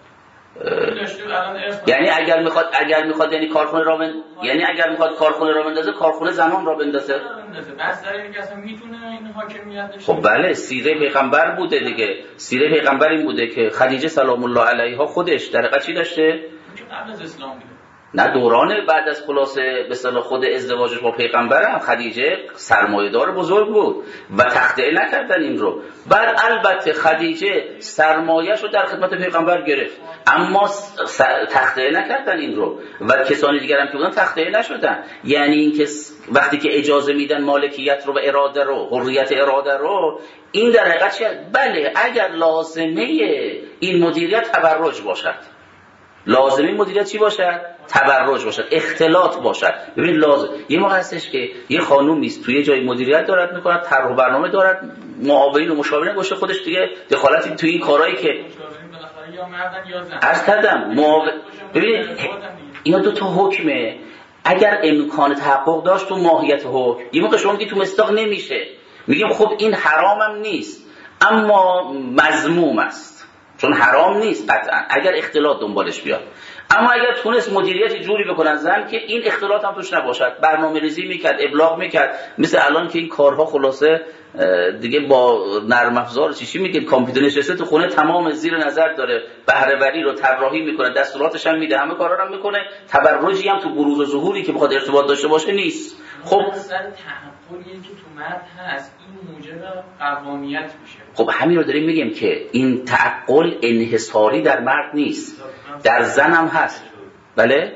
یعنی اگر میخواد اگر میخواد یعنی کارخونه را بند... یعنی اگر میخواد کارخونه را بندازه، کارخونه زنان را بندازه. بس در این که اصلا میتونه این حاکمیت داشته. خب بله، سیره پیغمبر بوده دیگه. سیره پیغمبر این بوده که خدیجه سلام الله علیها خودش در حقیقت چی داشته؟ قبل از اسلام بوده. نه، دوران بعد از خلاصه به اصطلاح خود ازدواجش با پیغمبر، خدیجه سرمایه‌دار بزرگ بود و تخطئه نکردن این رو. بعد البته خدیجه سرمایه‌اش رو در خدمت پیغمبر گرفت، اما تخطئه نکردن این رو و کسانی دیگر هم که بودن تخطئه نشدن. یعنی اینکه وقتی که اجازه میدن مالکیت رو و اراده رو، حریت اراده رو، این در حقیقت چیه؟ بله، اگر لازمه این مدیریت تبرج باشد، لازمی مدیریت چی باشد؟ تبرج باشد، اختلاط باشد. ببین لازم یه موقع هستش که یه خانومی است توی جای مدیریت دارد میکنه، طرح و برنامه دارد، معاونین و مشاورین باشه، خودش دیگه دخالتی توی این کارهایی که یا مردن یا زن. عرض کردم معاون. ببین اینا دو تا حکمه. اگر امکان تحقق داشت تو ماهیت حکم، یه موقع شما میگی تو مصداق نمیشه، میگیم خب این حرامم نیست اما مذموم است، چون حرام نیست قطعا اگر اختلاط دنبالش بیاد. اما اگر تونست مدیریت جوری بکنن زن که این اختلاط هم توش نباشد، برنامه ریزی میکرد، ابلاغ میکرد، مثل الان که این کارها خلاصه دیگه با نرم افزار چیشی میگه، کامپیوتر نشسته تو خونه تمام زیر نظر داره، بهره وری رو طراحی میکنه، دستوراتش هم میده، همه کارا رو هم میکنه، تبرجی هم تو بروز و ظهوری که بخواد ارتباط داشته باشه نیست. خب اصلا تحققی که تو مرد هست این موجب قوامیت میشه. خب همین رو داریم میگیم که این تعقل انحصاری در مرد نیست، در زن هم هست. بله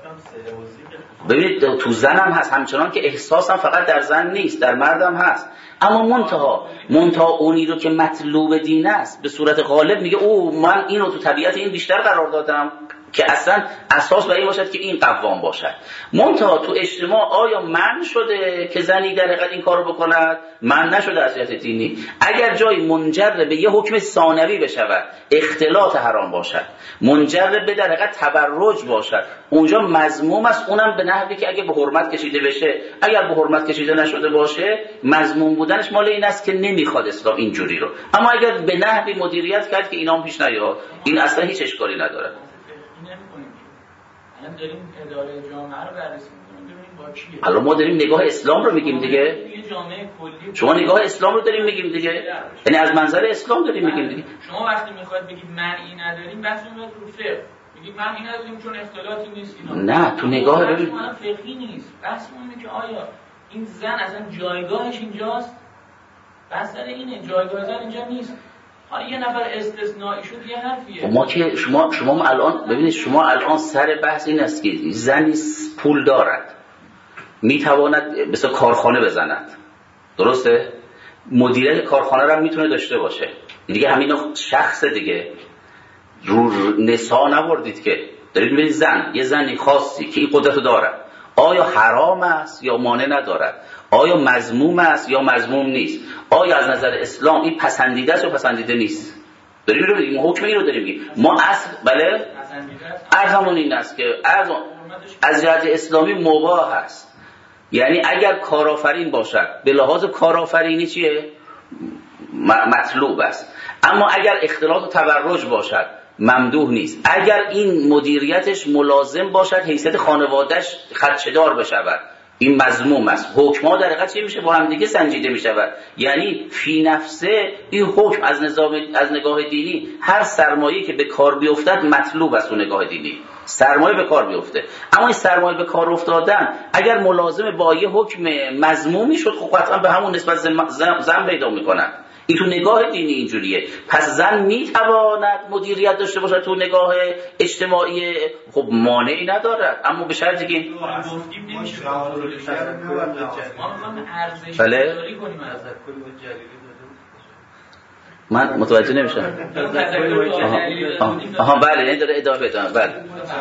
ببینید تو زن هم هست، همچنان که احساس هم فقط در زن نیست، در مرد هم هست. اما منتها منتها اونی رو که مطلوب دین است به صورت غالب میگه او من اینو تو طبیعت این بیشتر قرار دادم که اصلا اساس برای این باشد که این قوام باشد. منتها تو اجتماع آیا من شده که زنی در حقیقت این کارو بکند؟ من نشده از جهت دینی. اگر جای منجر به یه حکم ثانوی بشود، اختلاط حرام باشد، منجر به در حقیقت تبرج باشد، اونجا مذموم است، اونم به نحوی که اگه به حرمت کشیده بشه. اگر به حرمت کشیده نشده باشه، مذموم بودنش مال این است که نمیخواد اسلام اینجوری رو. اما اگر به نحوی مدیریت کرد که اینا هم پیش نیاد، این اصلا هیچ اشکالی نداره. الان داریم اداره جامعه رو بررسی می‌کنیم ببینیم با کیه. الان ما داریم نگاه اسلام رو میگیم دیگه. یه جامعه کلی. شما نگاه اسلام رو داریم میگیم دیگه. یعنی از منظر اسلام داریم میگیم دیگه. شما وقتی میخواید بگید من این نداریم، بس میاد رو فقه. میگید من این نداریم چون اختلاطی نیست اینا. نه تو نگاه ببین. من فقهی نیست. بس اینه که آیا این زن اصلا جایگاهش اینجاست؟ بس اینه جایگاه زن اینجا نیست. حالا یه نفر استثنایی شد یه حرفیه. ما که شما شما الان ببینید، شما الان سر بحث این است که زنی پول دارد، میتواند مثلا کارخانه بزند، درسته؟ مدیریت کارخانه رو هم میتونه داشته باشه دیگه. همین شخص دیگه رو نسا نبردید که دارید میبینید زن، یه زنی خاصی که این قدرت رو داره، آیا حرام است یا مانع ندارد؟ آیا مذموم است یا مذموم نیست؟ آیا از نظر اسلام این پسندیده است یا پسندیده نیست؟ داریم رو میگیم، حکم این رو داریم میگیم. ما اصل بله ارزمون این است که از از جهت اسلامی مباح است. یعنی اگر کارآفرین باشد به لحاظ کارآفرینی چیه؟ مطلوب است. اما اگر اختلاط و تبرج باشد ممدوح نیست. اگر این مدیریتش ملازم باشد حیثیت خانوادهش خدشه‌دار بشود این مذموم است. حکم ها در حقیقت چی میشه؟ با هم دیگه سنجیده میشود. یعنی فی نفسه این حکم از نظام از نگاه دینی هر سرمایه‌ای که به کار بیفتد مطلوب است اون نگاه دینی. سرمایه به کار بیفته. اما این سرمایه به کار افتادن اگر ملازم با یه حکم مذمومی شد خب قطعا به همون نسبت زن پیدا میکنن. این تو نگاه دینی اینجوریه. پس زن میتواند مدیریت داشته باشه تو نگاه اجتماعی، خب مانعی ندارد، اما به شرطی که گفتیم نمیشه ما ارزش بله گذاری کنیم از کلی و جلیلی من متوجه نمیشم. آها آها بله نه داره ادامه بده. بله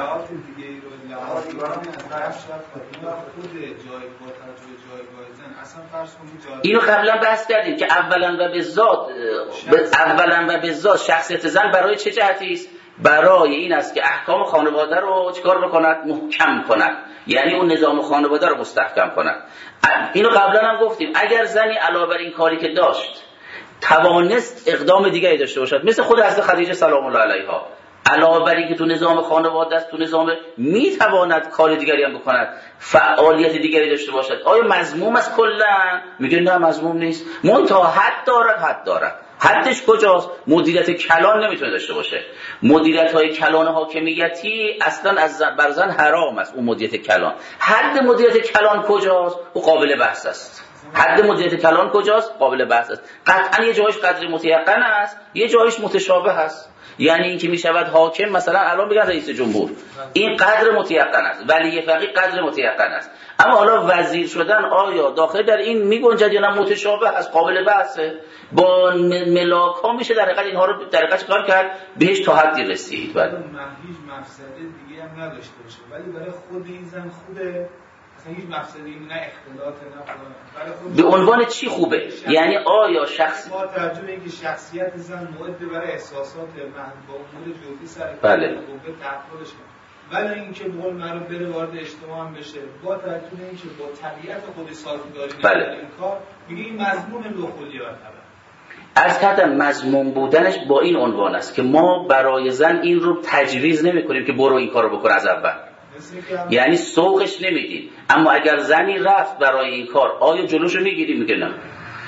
اینو قبلا بحث کردیم که اولا و به ذات اولا و به ذات شخصیت زن برای چه جهتی است؟ برای این است که احکام خانواده رو چیکار بکند؟ محکم کند. یعنی اون نظام خانواده رو مستحکم کند. اینو قبلا هم گفتیم اگر زنی علاوه بر این کاری که داشت توانست اقدام دیگری داشته باشد، مثل خود حضرت خدیجه سلام الله علیها، علاوه بر اینکه تو نظام خانواده است، تو نظام میتواند کار دیگری هم بکند، فعالیت دیگری داشته باشد، آیا مذموم است کلا؟ میگه نه مذموم نیست، منتها حد دارد. حد دارد حدش کجاست؟ مدیریت کلان نمیتونه داشته باشه. مدیریت های کلان حاکمیتی اصلا از بر زن حرام است. اون مدیریت کلان، حد مدیریت کلان کجاست؟ او قابل بحث است. حد مدیریت کلان کجاست؟ قابل بحث است. قطعا یه جایش قدر متیقن است، یه جایش متشابه است. یعنی این که می شود حاکم، مثلا الان بگن رئیس جمهور، این قدر متیقن است، ولی فقیه قدر متیقن است. اما حالا وزیر شدن آیا داخل در این می گنجد یا نه؟ متشابه است، قابل بحثه. با ملاک ها میشه در حقیقت اینها رو در حقیقت کار کرد، بهش تا حدی رسید. ولی هیچ مفسده دیگه هم نداشته باشه، ولی برای خود این زن خوبه، اصلا هیچ مفسدی نه اختلاط نه به عنوان چی خوبه؟ یعنی آیا شخص با توجه به اینکه شخصیت زن معد برای احساسات محدود با امور جزئی سر بله به تعقلش، ولی اینکه به قول معروف بره وارد اجتماع هم بشه، با توجه به اینکه با طبیعت خود سازگاری بله. این کار میگه این مضمون لوخولی برتره. از کردم مضمون بودنش با این عنوان است که ما برای زن این رو تجویز نمی کنیم که برو این کارو بکن از اول، یعنی سوقش نمیدیم. اما اگر زنی رفت برای این کار آیا جلوشو میگیریم؟ میگه نه،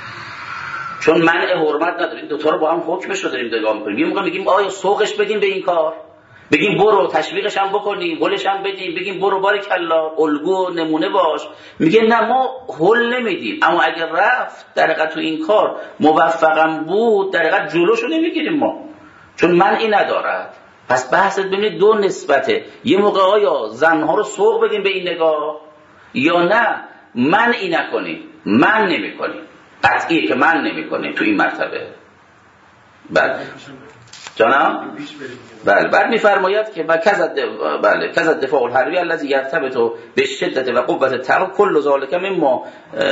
چون منع حرمت نداریم، دو تا رو با هم حکمش رو داریم نگاه میکنیم. یه موقع میگیم آیا سوقش بدیم به این کار، بگیم برو، تشویقش هم بکنیم، هلش هم بدیم، بگیم برو باریکالله الگو نمونه باش. میگه نه ما هل نمیدیم، اما اگر رفت در حقیقت تو این کار موفقم بود در حقیقت جلوشو نمیگیریم ما، چون منعی ندارد. پس بحثت ببینید دو نسبته. یه موقع آیا زنها رو سوق بدیم به این نگاه یا نه منعی نکنیم. من نمی کنیم، قطعیه که من نمی کنیم تو این مرتبه. بله جانم بله. بعد میفرماید که کذا بله کذا دفاع الحربی الذی یرتبط بالشدة و قوة التعارض کل ذلك مما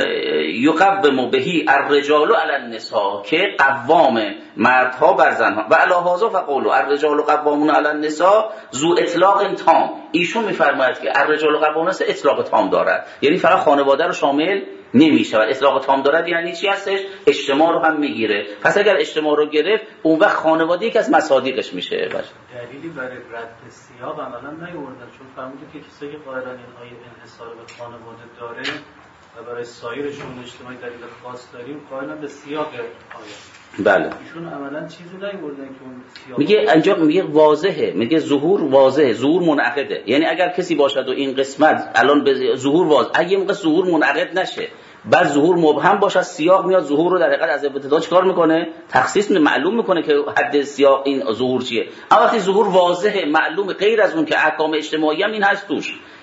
یقوم به الرجال علی النساء، که قوام مردها بر زنها. و علی هذا فقولوا الرجال قوامون علی النساء ذو اطلاق تام. ایشون میفرماید که الرجال قوامون است اطلاق تام دارد، یعنی فقط خانواده رو شامل نمی شود. اطلاق تام دارد یعنی چی هستش؟ اجتماع رو هم میگیره. پس اگر اجتماع رو گرفت اون وقت خانواده یک از مصادیقش میشه. دلیلی برای رد سیاق عملا نیاوردن، چون فهمیدن که کسایی که قائلن این آیه انحصار به خانواده داره و برای سایرشون اجتماعی دلیل خاص داریم قائلن به سیاق آیه. بله ایشون عملا چیزی نیاوردن که اون سیاق میگه اینجا میگه واضحه، میگه ظهور واضحه، ظهور منعقده. یعنی اگر کسی باشد و این قسمت الان به ظهور واضح، اگه موقع ظهور منعقد نشه بعد ظهور مبهم باشه، سیاق میاد ظهور رو در حقیقت از ابتدا چیکار میکنه؟ تخصیص معلوم میکنه که حد سیاق این ظهور چیه. اما وقتی ظهور واضحه معلومه، غیر از اون که احکام اجتماعی هم این هست توش،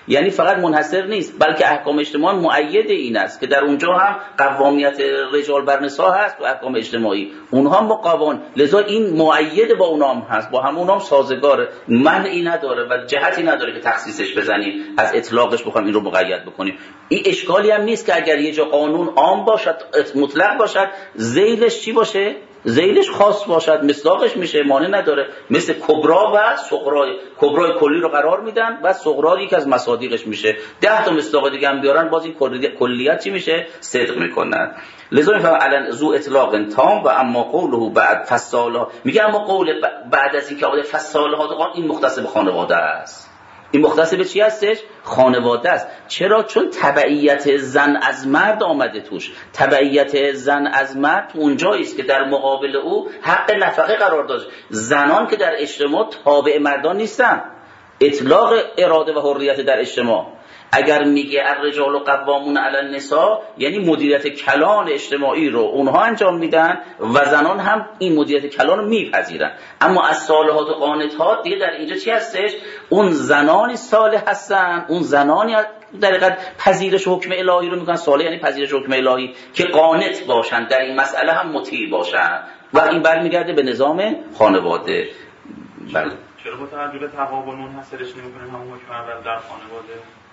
یعنی فقط منحصر نیست، بلکه احکام اجتماعی مؤید این است که در اونجا هم قوامیت رجال بر نساء هست تو احکام اجتماعی، اونها هم مقاوان، لذا این مؤید با اونام هست، با همون هم سازگاره، منعی نداره و جهتی نداره که تخصیصش بزنیم از اطلاقش بخوام این رو مقید بکنیم. این اشکالی هم نیست که اگر یه جا قانون عام باشد مطلق باشد ذیلش چی باشه؟ ذیلش خاص باشد، مصداقش میشه، مانع نداره. مثل کبرا و صغرای، کبرای کلی رو قرار میدن و صغرا یک از مصادیقش میشه، ده تا مصداق دیگه هم بیارن باز این کلیت چی میشه؟ صدق میکنن. لذا میفهمم الان ذو اطلاق تام و اما قوله بعد فصالها، میگه اما قول بعد از این که آمده فصالها این مختص به خانواده است. این مختص به چی هستش؟ خانواده است. چرا؟ چون تبعیت زن از مرد آمده توش. تبعیت زن از مرد اونجایی است که در مقابل او حق نفقه قرار داشت. زنان که در اجتماع تابع مردان نیستن. اطلاق اراده و حریت در اجتماع. اگر میگه الرجال قوامون علی النساء یعنی مدیریت کلان اجتماعی رو اونها انجام میدن و زنان هم این مدیریت کلان رو میپذیرن. اما از صالحات و قانتات دیگه در اینجا چی هستش؟ اون زنانی صالح هستن، اون زنانی در حقیقت پذیرش حکم الهی رو میکنن. صالح یعنی پذیرش حکم الهی، که قانت باشن، در این مسئله هم مطیع باشن و این برمیگرده به نظام خانواده. بله. چرا با توجه به تقابل منحصرش نمیکنیم همون حکم اول در خانواده؟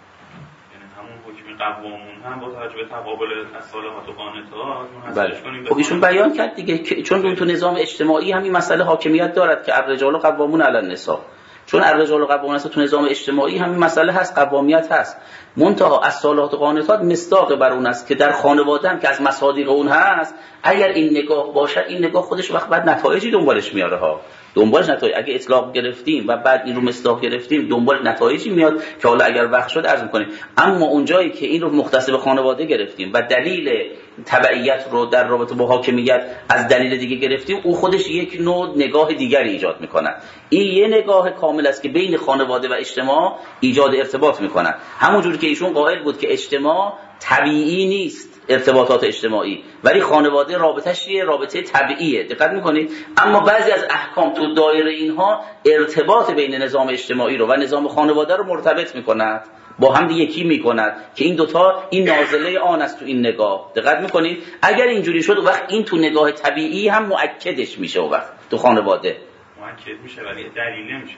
همون حکم قوامون هم با توجه به تقابل صالحات و قانتات منحصرش کنیم. خب ایشون بیان کرد دیگه که چون اون تو نظام اجتماعی همین مسئله حاکمیت دارد که الرجال قوامون علی النساء، چون الرجال قوامون است تو نظام اجتماعی همین مسئله هست، قوامیت هست. منتها از صالحات و قانتات مصداق بر اون است که در خانواده هم که از مصادیق اون هست، اگر این نگاه باشد این نگاه خودش وقت بعد نتایجی دنبالش میاره ها. دنبالش نتایج، اگه اطلاق گرفتیم و بعد این رو مصداق گرفتیم دنبال نتایجی میاد که حالا اگر وقت شد عرض می‌کنیم. اما اونجایی که این رو مختص به خانواده گرفتیم و دلیل تبعیت رو در رابطه با حاکمیت از دلیل دیگه گرفتیم، او خودش یک نوع نگاه دیگری ایجاد میکنه. این یه نگاه کامل است که بین خانواده و اجتماع ایجاد ارتباط میکنه. همونجوری که ایشون قائل بود که اجتماع طبیعی نیست، ارتباطات اجتماعی، ولی خانواده رابطه‌اش یه رابطه طبیعیه. دقت میکنید؟ اما بعضی از احکام تو دایره اینها ارتباط بین نظام اجتماعی رو و نظام خانواده رو مرتبط میکند، با هم یکی میکند که این دوتا این نازله آن است تو این نگاه. دقت میکنید؟ اگر اینجوری شد وقت این تو نگاه طبیعی هم مؤکدش میشه، وقت تو خانواده مؤکد میشه ولی دلیل نمیشه.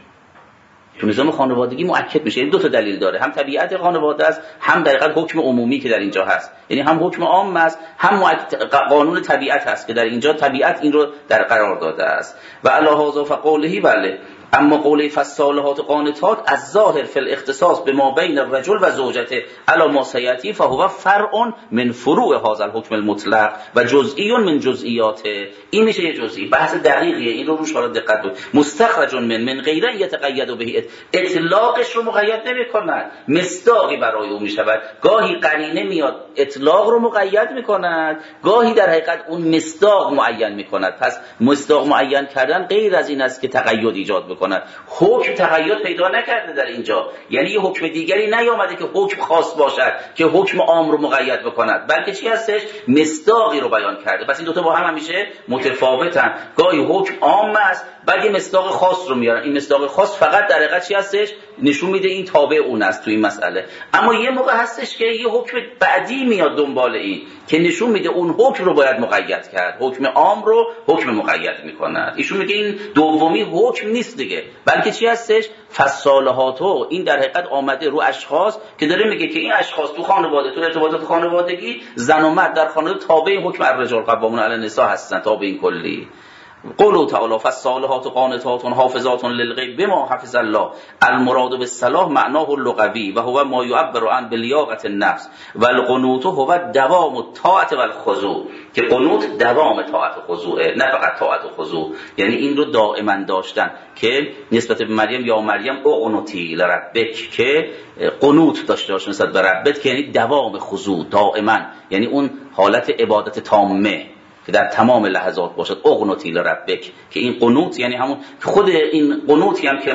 تو نظام خانوادگی مؤکد میشه. این دو تا دلیل داره، هم طبیعت خانواده است، هم در حقیقت حکم عمومی که در اینجا هست، یعنی هم حکم عام است، هم قانون طبیعت هست که در اینجا طبیعت این رو در قرار داده است. و علی هذا فقوله بله. اما قوله فالصالحات قانتات از ظاهر فی الاختصاص به ما بین الرجل و زوجته علی ما سیاتی فهو فرع من فروع هذا الحکم المطلق و جزئی من جزئیاته. این میشه یه جزئی، بحث دقیقیه، این رو روش حالا دقت کنید. مستخرج من من غیر یتقید به اطلاقش رو مقید نمی‌کند، مصداقی برای او میشود. گاهی قرینه میاد اطلاق رو مقید می‌کند، گاهی در حقیقت اون مصداق معین می‌کند. پس مصداق معین کردن غیر از این است که تقید ایجاد بکند. حکم تقید پیدا نکرده در اینجا، یعنی یه حکم دیگری نیامده که حکم خاص باشد که حکم عام رو مقید بکند، بلکه چی هستش؟ مصداقی رو بیان کرده. پس این دو تا با هم همیشه متفاوتن. گاهی حکم عام است بعد یه مصداق خاص رو میارن، این مصداق خاص فقط در حقیقت چی هستش؟ نشون میده این تابع اون است تو این مسئله. اما یه موقع هستش که یه حکم بعدی میاد دنبال این که نشون میده اون حکم رو باید مقید کرد، حکم عام رو حکم مقید میکند. ایشون میگه این دومی حکم نیست دیگه، بلکه چی هستش؟ فصالحاتو. این در حقیقت آمده رو اشخاص که داره میگه که این اشخاص تو خانواده، تو ارتباطات خانوادگی، زن و مرد در خانواده تابع این حکم الرجال قوامون علی النساء هستن، تابع این کلی. قوله تعالی فالصالحات قانتات حافظات للغیب بما حفظ الله. المراد بالصلاح معناه اللغوی و هو ما يعبر عن بلیاقة النفس و القنوت هو دوام الطاعة والخضوع، که قنوت دوام طاعت و خضوعه، نه فقط طاعت و خضوع، یعنی این رو دائما داشتن که نسبت به مریم یا مریم اقنوتی لربک، که قنوت داشته باشه نسبت به ربت، که یعنی دوام خضوع دائما، یعنی اون حالت عبادت تامه که در تمام لحظات باشد. اقنوتی لربک، که این قنوت یعنی همون خود این قنوتی هم که ما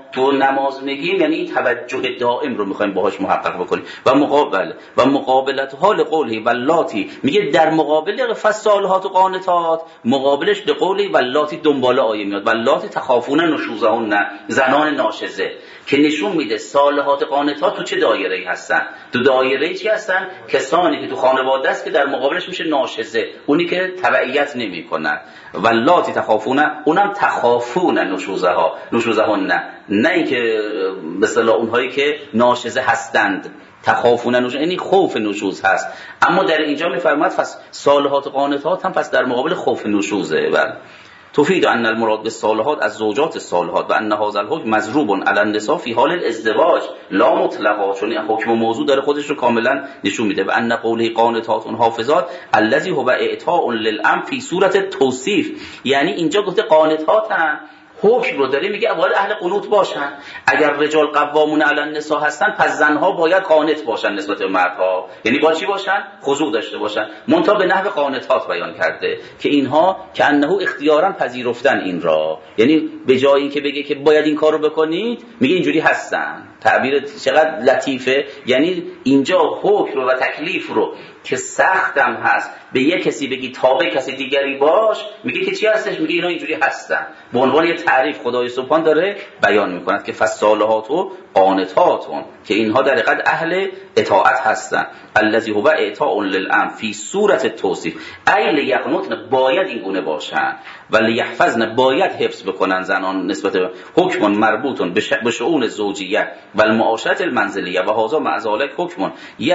تو نماز میگیم یعنی این توجه دائم رو میخوایم باهاش محقق بکنیم. و مقابل و مقابلت حال قولی واللاتی میگه در مقابل فالصالحات و قانتات، مقابلش به قولی واللاتی دنبال آیه میاد واللاتی تخافون نشوزهن، زنان ناشزه، که نشون میده صالحات قانتات تو چه دایره‌ای هستن. تو دایره‌ای چی هستن؟ کسانی که تو خانواده است که در مقابلش میشه ناشزه، اونی که تبعیت نمیکنن. واللاتی تخافون، اونم تخافون نشوزها نشوزهن، نه نه اینکه به اصطلاح اونهایی که ناشزه هستند. تخافون نشوز یعنی خوف نشوز هست، اما در اینجا میفرماد پس صالحات قانتات هم پس در مقابل خوف نشوزه. بله تفید ان المراد بالصالحات از زوجات الصالحات و ان هذا الحکم مضروب علی النساء فی حال الازدواج لا مطلقا، چون این حکم موضوع داره خودش رو کاملا نشون میده. و ان قوله قانتات حافظات الذی هو اعطاء للامر فی صورت توصیف، یعنی اینجا گفته قانتات هم حکم رو داره میگه اول اهل قنوت باشن. اگر رجال قوامون علی النساء هستن پس زنها باید قانت باشن نسبت به مردها، یعنی با چی باشن؟ خضوع داشته باشن. منتها به نحو قانتات بیان کرده که اینها که انه اختیارا پذیرفتن این را، یعنی به جای اینکه بگه که باید این کارو بکنید میگه اینجوری هستن. تعبیر چقدر لطیفه، یعنی اینجا حکم رو و تکلیف رو که سختم هست به یک کسی بگی تابع کسی دیگری باش، میگه که چی هستش؟ میگه اینا اینجوری هستن. به عنوان یه تعریف خدای سبحان داره بیان میکند که فالصالحات و قانتاتون، که اینها در حقیقت اهل اطاعت هستن. الذی هو اعطاء للامر فی صورت توصیف، ای لیقنطن باید این گونه باشن و لیحفظن باید حفظ بکنن زنان نسبت به حکم مربوط به شؤون زوجیه و المعاشرت المنزلیه و هذا مع ذلک حکم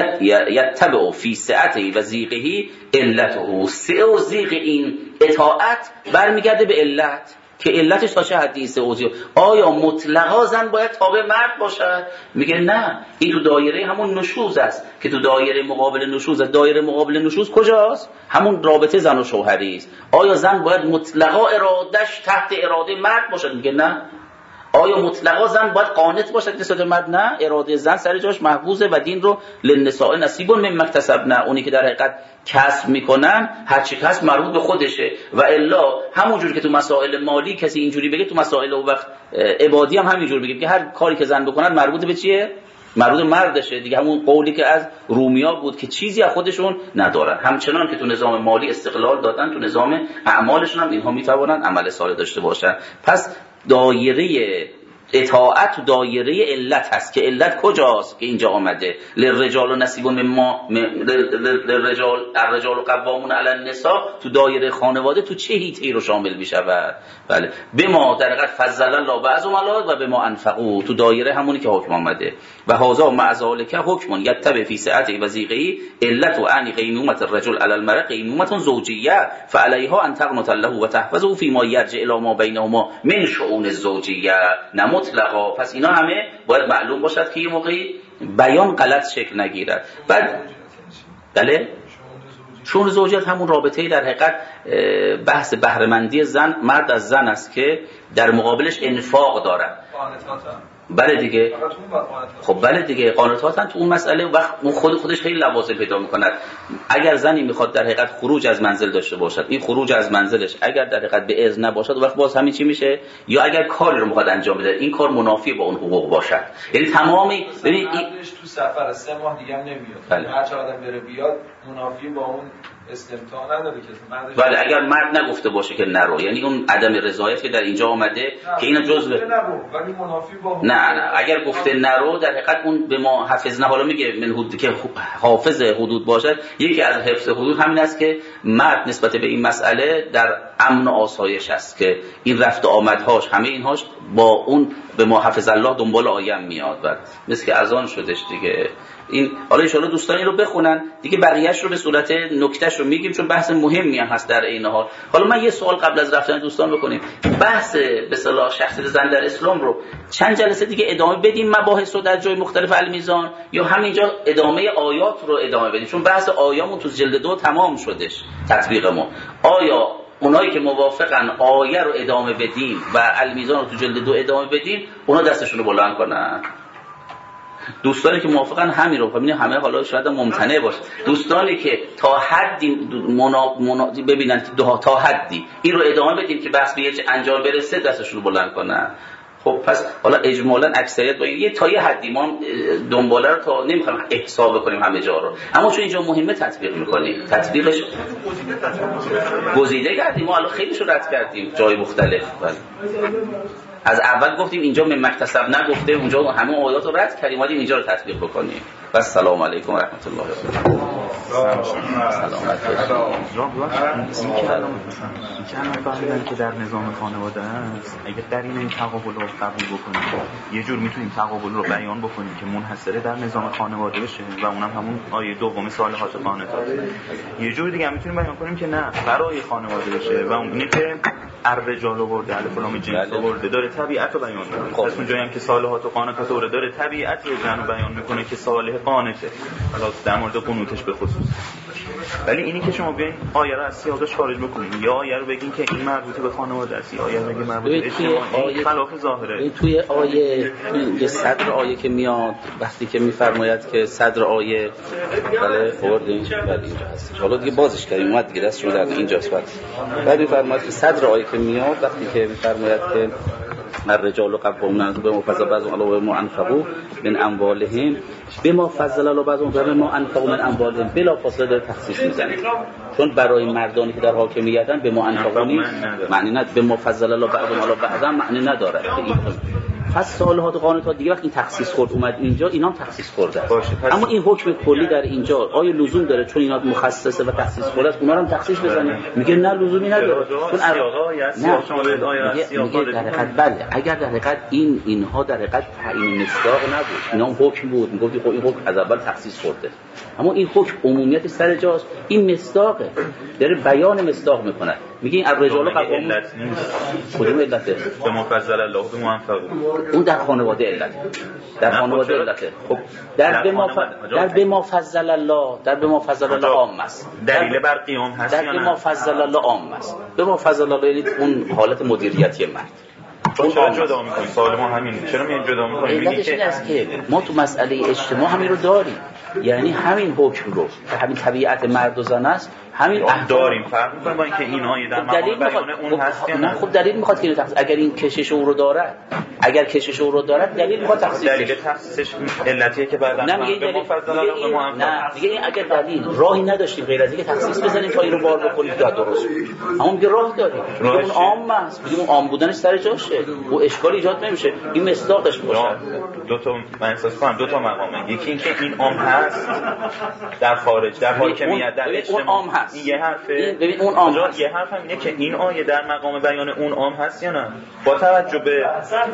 یتبع فی سعته و ضیقه علته. سعه و ضیق این اطاعت برمیگرده به علت، که علتش تا چه حدی است؟ آیا مطلقا زن باید تابع مرد باشد؟ میگه نه، این تو دایره همون نشوز است که تو دایره مقابل نشوز است. دایره مقابل نشوز کجاست؟ همون رابطه زن و شوهری است. آیا زن باید مطلقا ارادش تحت اراده مرد باشد؟ میگه نه. آیا مطلقا زن باید قانت باشد نسبت مرد؟ نه، اراده زن سر جاش محفوظه و دین رو للنساء نصیب مما اکتسبن، اونی که در حقیقت کسب میکنن هر چی کسب مربوط به خودشه. و الا همونجور که تو مسائل مالی کسی اینجوری بگه، تو مسائل و وقت عبادی هم همینجور بگه که هر کاری که زن بکنن مربوط به چیه؟ مربوط به مردشه دیگه. همون قولی که از رومیا بود که چیزی از خودشون ندارن. همچنان که تو نظام مالی استقلال دادن، تو نظام اعمالشون هم اینها میتوانن عمل صالح داشته باشن. پس دایره اطاعت و دایره علت هست که علت کجاست که اینجا آمده للرجال و نصیب مما للرجال الرجال قوامون علی النساء، تو دایره خانواده تو چه هیتی رو شامل می شود؟ بله به ما در حقیقت فضل الله بعضهم علی و به ما انفقوا، تو دایره همونی که حکم آمده. و هذا مع ذلک حکم یتبع فی سعته و ضیقه علت و عن قیمومه الرجل علی المرأة قیمومه زوجیه فعلیها ان تقنط له و تحفظه فيما یرجع الی ما بینهما من شؤون الزوجیه مطلقا. پس اینا همه باید معلوم باشد که یه موقعی بیان غلط شکل نگیرد. بعد بله شؤون زوجیت همون رابطه‌ای در حقیقت بحث بهره‌مندی زن مرد از زن است که در مقابلش انفاق دارد. بله دیگه، خب بله دیگه قانتاتن تو اون مسئله وقت اون خود خودش خیلی لوازم پیدا میکند. اگر زنی میخواد در حقیقت خروج از منزل داشته باشد، این خروج از منزلش اگر در حقیقت به اذن نباشد وقت باز همین چی میشه؟ یا اگر کاری رو میخواد انجام بده این کار منافی با اون حقوق باشد، یعنی تمامی ببین این تو سفر سه ماه دیگه هم نمیاد، هر چقدر آدم بره بیاد منافی با اون استمتاع نداره که مردش. بله اگر مرد نگفته باشه که نرو، یعنی اون عدم رضایت که در اینجا آمده که اینا جزء ولی منافی با نه نه اگر گفته نرو در حقیقت اون به ما حفظنا، حالا میگه من حدود که حافظ حدود باشد. یکی از حفظ حدود همین است که مرد نسبت به این مسئله در امن و آسایش است که این رفت و آمدهاش همه اینهاش با اون به ما حفظ الله دنبال آیم میاد. بعد مثل که اذان شدش دیگه این. حالا ان شاءالله دوستان این رو بخونن دیگه، بقیه‌اش رو به صورت نکتهش رو میگیم چون بحث مهمی هم هست در این حال. حالا من یه سوال قبل از رفتن دوستان بکنیم، بحث به اصطلاح شخصیت زن در اسلام رو چند جلسه دیگه ادامه بدیم مباحث رو در جای مختلف المیزان، یا همینجا ادامه آیات رو ادامه بدیم؟ چون بحث آیامون تو جلد دو تمام شدش تطبیق ما. آیا اونایی که موافقن آیه رو ادامه بدیم و المیزان رو تو جلد دو ادامه بدیم اونا دستشون رو بلند کنن؟ دوستانی که موافقن همین رو ببینید، همه حالا شاید ممتنع باشه. دوستانی که تا حدی منا... منا... ببینن تا حدی این رو ادامه بدیم که بحث به یه انجام برسه دستشون رو بلند کنن. خب پس حالا اجمالاً اکثریت با یه تا یه حدی ما دنباله رو تا نمیخوایم احساب کنیم همه جا رو، اما چون اینجا مهمه تطبیق میکنیم. تطبیقش گزیده کردیم، ما الان خیلیش رو رد کردیم جای مختلف. از اول گفتیم اینجا من مکتسب نگفته، اونجا همه آیات رو رد کردیم، اومدیم اینجا رو تطبیق بکنیم. و السلام علیکم و رحمت الله و برکاته. این فهمیدن که در نظام خانواده است، اگه در این تقابل رو قبول بکنیم یه جور میتونیم تقابل رو بیان بکنیم که منحصره در نظام خانواده بشه و اونم همون آیه دوم صالحات قانتات. یه جور دیگه هم میتونیم بیان کنیم که نه برای خانواده بشه و اونی که الرجال آورده الف لام جنس آورده داره طبیعت رو بیان میکنه. پس اونجایی هم که صالحات و قانتات آورده داره طبیعت زن رو بیان میکنه که صالح قانته، حالا در مورد قنوتش به خصوص. ولی اینی که شما بیاین آیه رو از سیاقش خارج بکنین یا آیه رو بگین که این مربوطه به خانواده است، آیه رو بگین مربوطه به اجتماعی، خلاف ظاهره. توی آیه توی صدر آیه که میاد وقتی که میفرماید که صدر آیه بله خوردین بعد اینجا هست، حالا دیگه بازش کردیم اومد دیگه دست شما در اینجاست. بعد بعد میفرماید که صدر آیه که میاد وقتی که میفرماید که الرجال قوامون بما فضل بعضهم علی ما انفقوا من اموالهم بما فضل الله بعضهم بما انفقوا من اموالهم بلا فاصله داره تخصیص میزنه، چون برای مردانی که در حاکمیتن به ما انفقوا معنی نداره، به ما فضل الله بعضهم علی بعض معنی نداره. پس صالحات و قانتات دیگه وقتی این تخصیص خورد اومد اینجا اینا هم تخصیص خورده است. اما این حکم کلی در اینجا آیا لزوم داره چون اینا مخصصه و تخصیص خورده است اونا رو هم تخصیص بزنه؟ میگه نه لزومی نداره، چون سیاقا یا سیاق شما به آیه سیاق در حقیقت بله اگر در حقیقت این اینها در حقیقت تعیین مصداق نبود، اینا هم حکم بود، میگفتی خب این حکم از اول تخصیص خورده، اما این حکم عمومیت سر جاست، این مصداقه داره بیان مصداق میکنه. میگه این الرجال قوامون کدوم علته؟ به مفضل الله به منفق اون در خانواده علت در خانواده علته. خب در به ما در به ما فضل الله در به ما فضل الله عام است، دلیل بر قیام هست در به ما فضل الله عام است. به ما فضل الله یعنی اون حالت مدیریتی مرد. چون چرا جدا می‌کنی؟ سوال ما همین، چرا می‌گی جدا می‌کنی؟ میگی که است که ما تو مسئله اجتماع همین رو داریم، یعنی همین حکم رو که همین طبیعت مرد و زن است همین داریم. فرق می‌کنه با اینکه این آیه در مقام بیان اون هست که نه. خب دلیل می‌خواد که تخصیص اگر این کشش او رو دارد اگر کشش او رو دارد دلیل می‌خواد تخصیص دلیل تخصیصش علتیه که بعدا نه میگه دلیل نه میگه اگر دلیل راهی نداشتیم غیر از اینکه تخصیص بزنیم تا این رو بار بکنیم تا درست. اما میگه راه داریم، اون عام است، میگه اون عام بودنش سر جاشه و اشکال ایجاد نمیشه، این مصداقش باشه. دو تا من احساس کنم دو تا مقامه، یکی اینکه این عام هست در خارج در حاکمیت در اجتماع این یه حرفه، ببین اون عام یه حرف هم اینه که این آیه در مقام بیان اون عام هست یا نه، با توجه به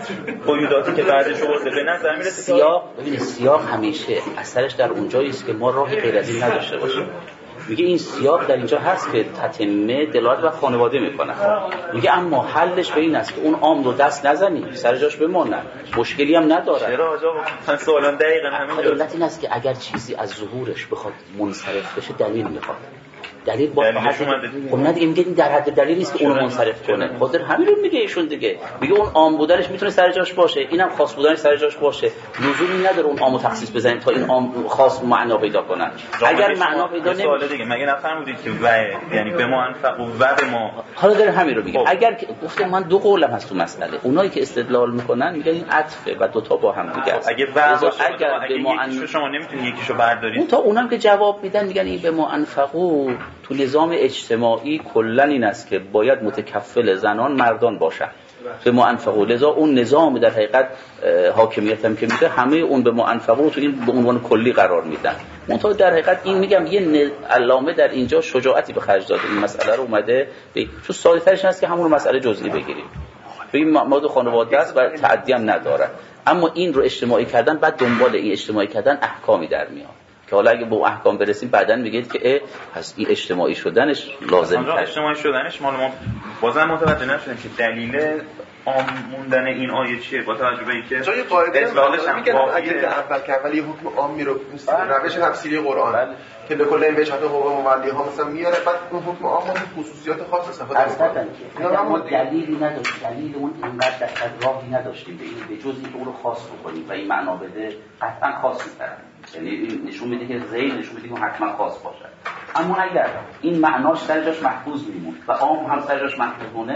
قیوداتی که بعدش آورده به نظر میرسه سیاق. ببین سیاق همیشه اثرش در اونجایی است که ما راه غیر از این نداشته باشیم. میگه این سیاق در اینجا هست که تتمه دلالت بر خانواده میکنه، میگه اما حلش به این است که اون عام رو دست نزنیم سر جاش بمونه، مشکلی هم نداره. چرا آجا من سوالم دقیقاً همین علت این است که اگر چیزی از ظهورش بخواد منصرف بشه دلیل میخواد، دلیل با خب نه دیگه میگه این در حد دلیل نیست که اون منصرف کنه، خاطر همین رو میگه ایشون دیگه، میگه اون عام بودنش میتونه سر جاش باشه، اینم خاص بودنش سر جاش باشه، لزومی نداره اون عامو تخصیص بزنیم تا این عام خاص معنا پیدا کنه. اگر معنا پیدا نمیشه سوال دیگه مگه نفهمیدید که و یعنی به ما انفقوا و به ما، حالا داره همین رو میگه. اگر گفتم من دو قولم هست تو مسئله، اونایی که استدلال میکنن میگن این عطفه و دو تا با هم دیگه است. اگه و اگر به ما ان شما نمیتونید یکیشو بردارید، اون تا اونم که جواب میدن میگن این به ما انفقوا تو نظام اجتماعی کلا این است که باید متکفل زنان مردان باشن به ما انفقوا، لذا اون نظام در حقیقت حاکمیت هم که میده همه اون به ما انفقوا تو این به عنوان کلی قرار میدن. منتها در حقیقت این میگم یه علامه در اینجا شجاعتی به خرج داده این مسئله رو اومده چون ساده ترش هست که همون مسئله جزئی بگیریم ببین موضوع خانواده است و تعدی هم نداره، اما این رو اجتماعی کردن بعد دنبال این اجتماعی کردن احکامی در میاد که حالا اگه به احکام برسیم بعداً میگید که پس این اجتماعی شدنش لازم تره. اجتماعی شدنش مال ما بازم متوجه نشدیم که دلیل عام موندن این آیه چیه با توجه به اینکه جای قاعده میگن اگه اول که اول یه حکم عام میره روش تفسیری قرآن که به کل این بهش حتی حقوق مولی ها مثلا میاره بعد اون حکم عام خصوصیات خاص استفاده می‌کنه. اینا هم دلیلی نداشت، دلیل اون اینقدر در راهی نداشتیم به این به جز اینکه اون رو خاص بکنیم و این معنا بده قطعا خاص می‌کنه، یعنی نشون میده که زید نشون میده که حتما خاص باشه. اما اگر این معناش سر جاش محفوظ میمونه و عام هم سر جاش محفوظ مونه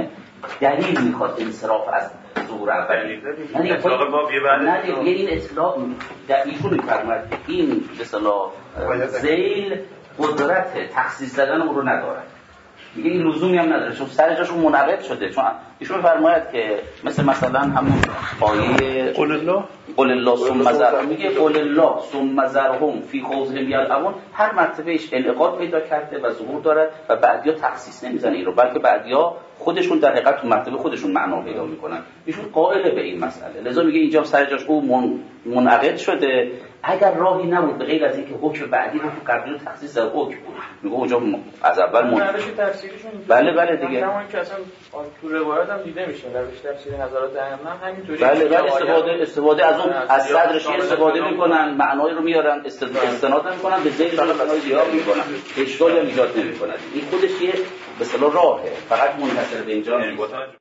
دلیل میخواد انصراف از ظهور اولی. یعنی اطلاق باب یه بعد نه دیگه این اطلاق در ایشون میفرماید که این به اصطلاح ذیل قدرت تخصیص زدن اون رو ندارد. دیگه این لزومی هم نداره چون سر جاشون منعقد شده. چون ایشون فرماید که مثل مثلا همون آیه قل الله قل الله ثم ذرهم میگه قل الله ثم ذرهم فی خوضهم یلعبون، هر مرتبهش انعقاد پیدا کرده و ظهور دارد و بعدیا تخصیص نمیزنه این رو، بلکه بعدیا خودشون در حقیقت تو مرتبه خودشون معنا پیدا میکنن. ایشون قائل به این مسئله، لذا میگه اینجا سر جاش او منعقد شده. اگر راهی نبود به غیر از اینکه حکم بعدی رو تو قبلی رو تخصیص در حکم بود، میگه اونجا از اول من روش تفسیریشون بله بله دیگه همون که اصلا تو روایات هم دیده میشه روش تفسیری نظرات ائمه همینطوری. بله بله استفاده استفاده از اون از صدرش استفاده میکنن، معنایی رو میارن، استناد میکنن به ذیل فقط معنای زیاد میکنن، اشکالی هم ایجاد نمیکنن. این خودش یه به اصطلاح راهه، فقط منحصر به اینجا نیست.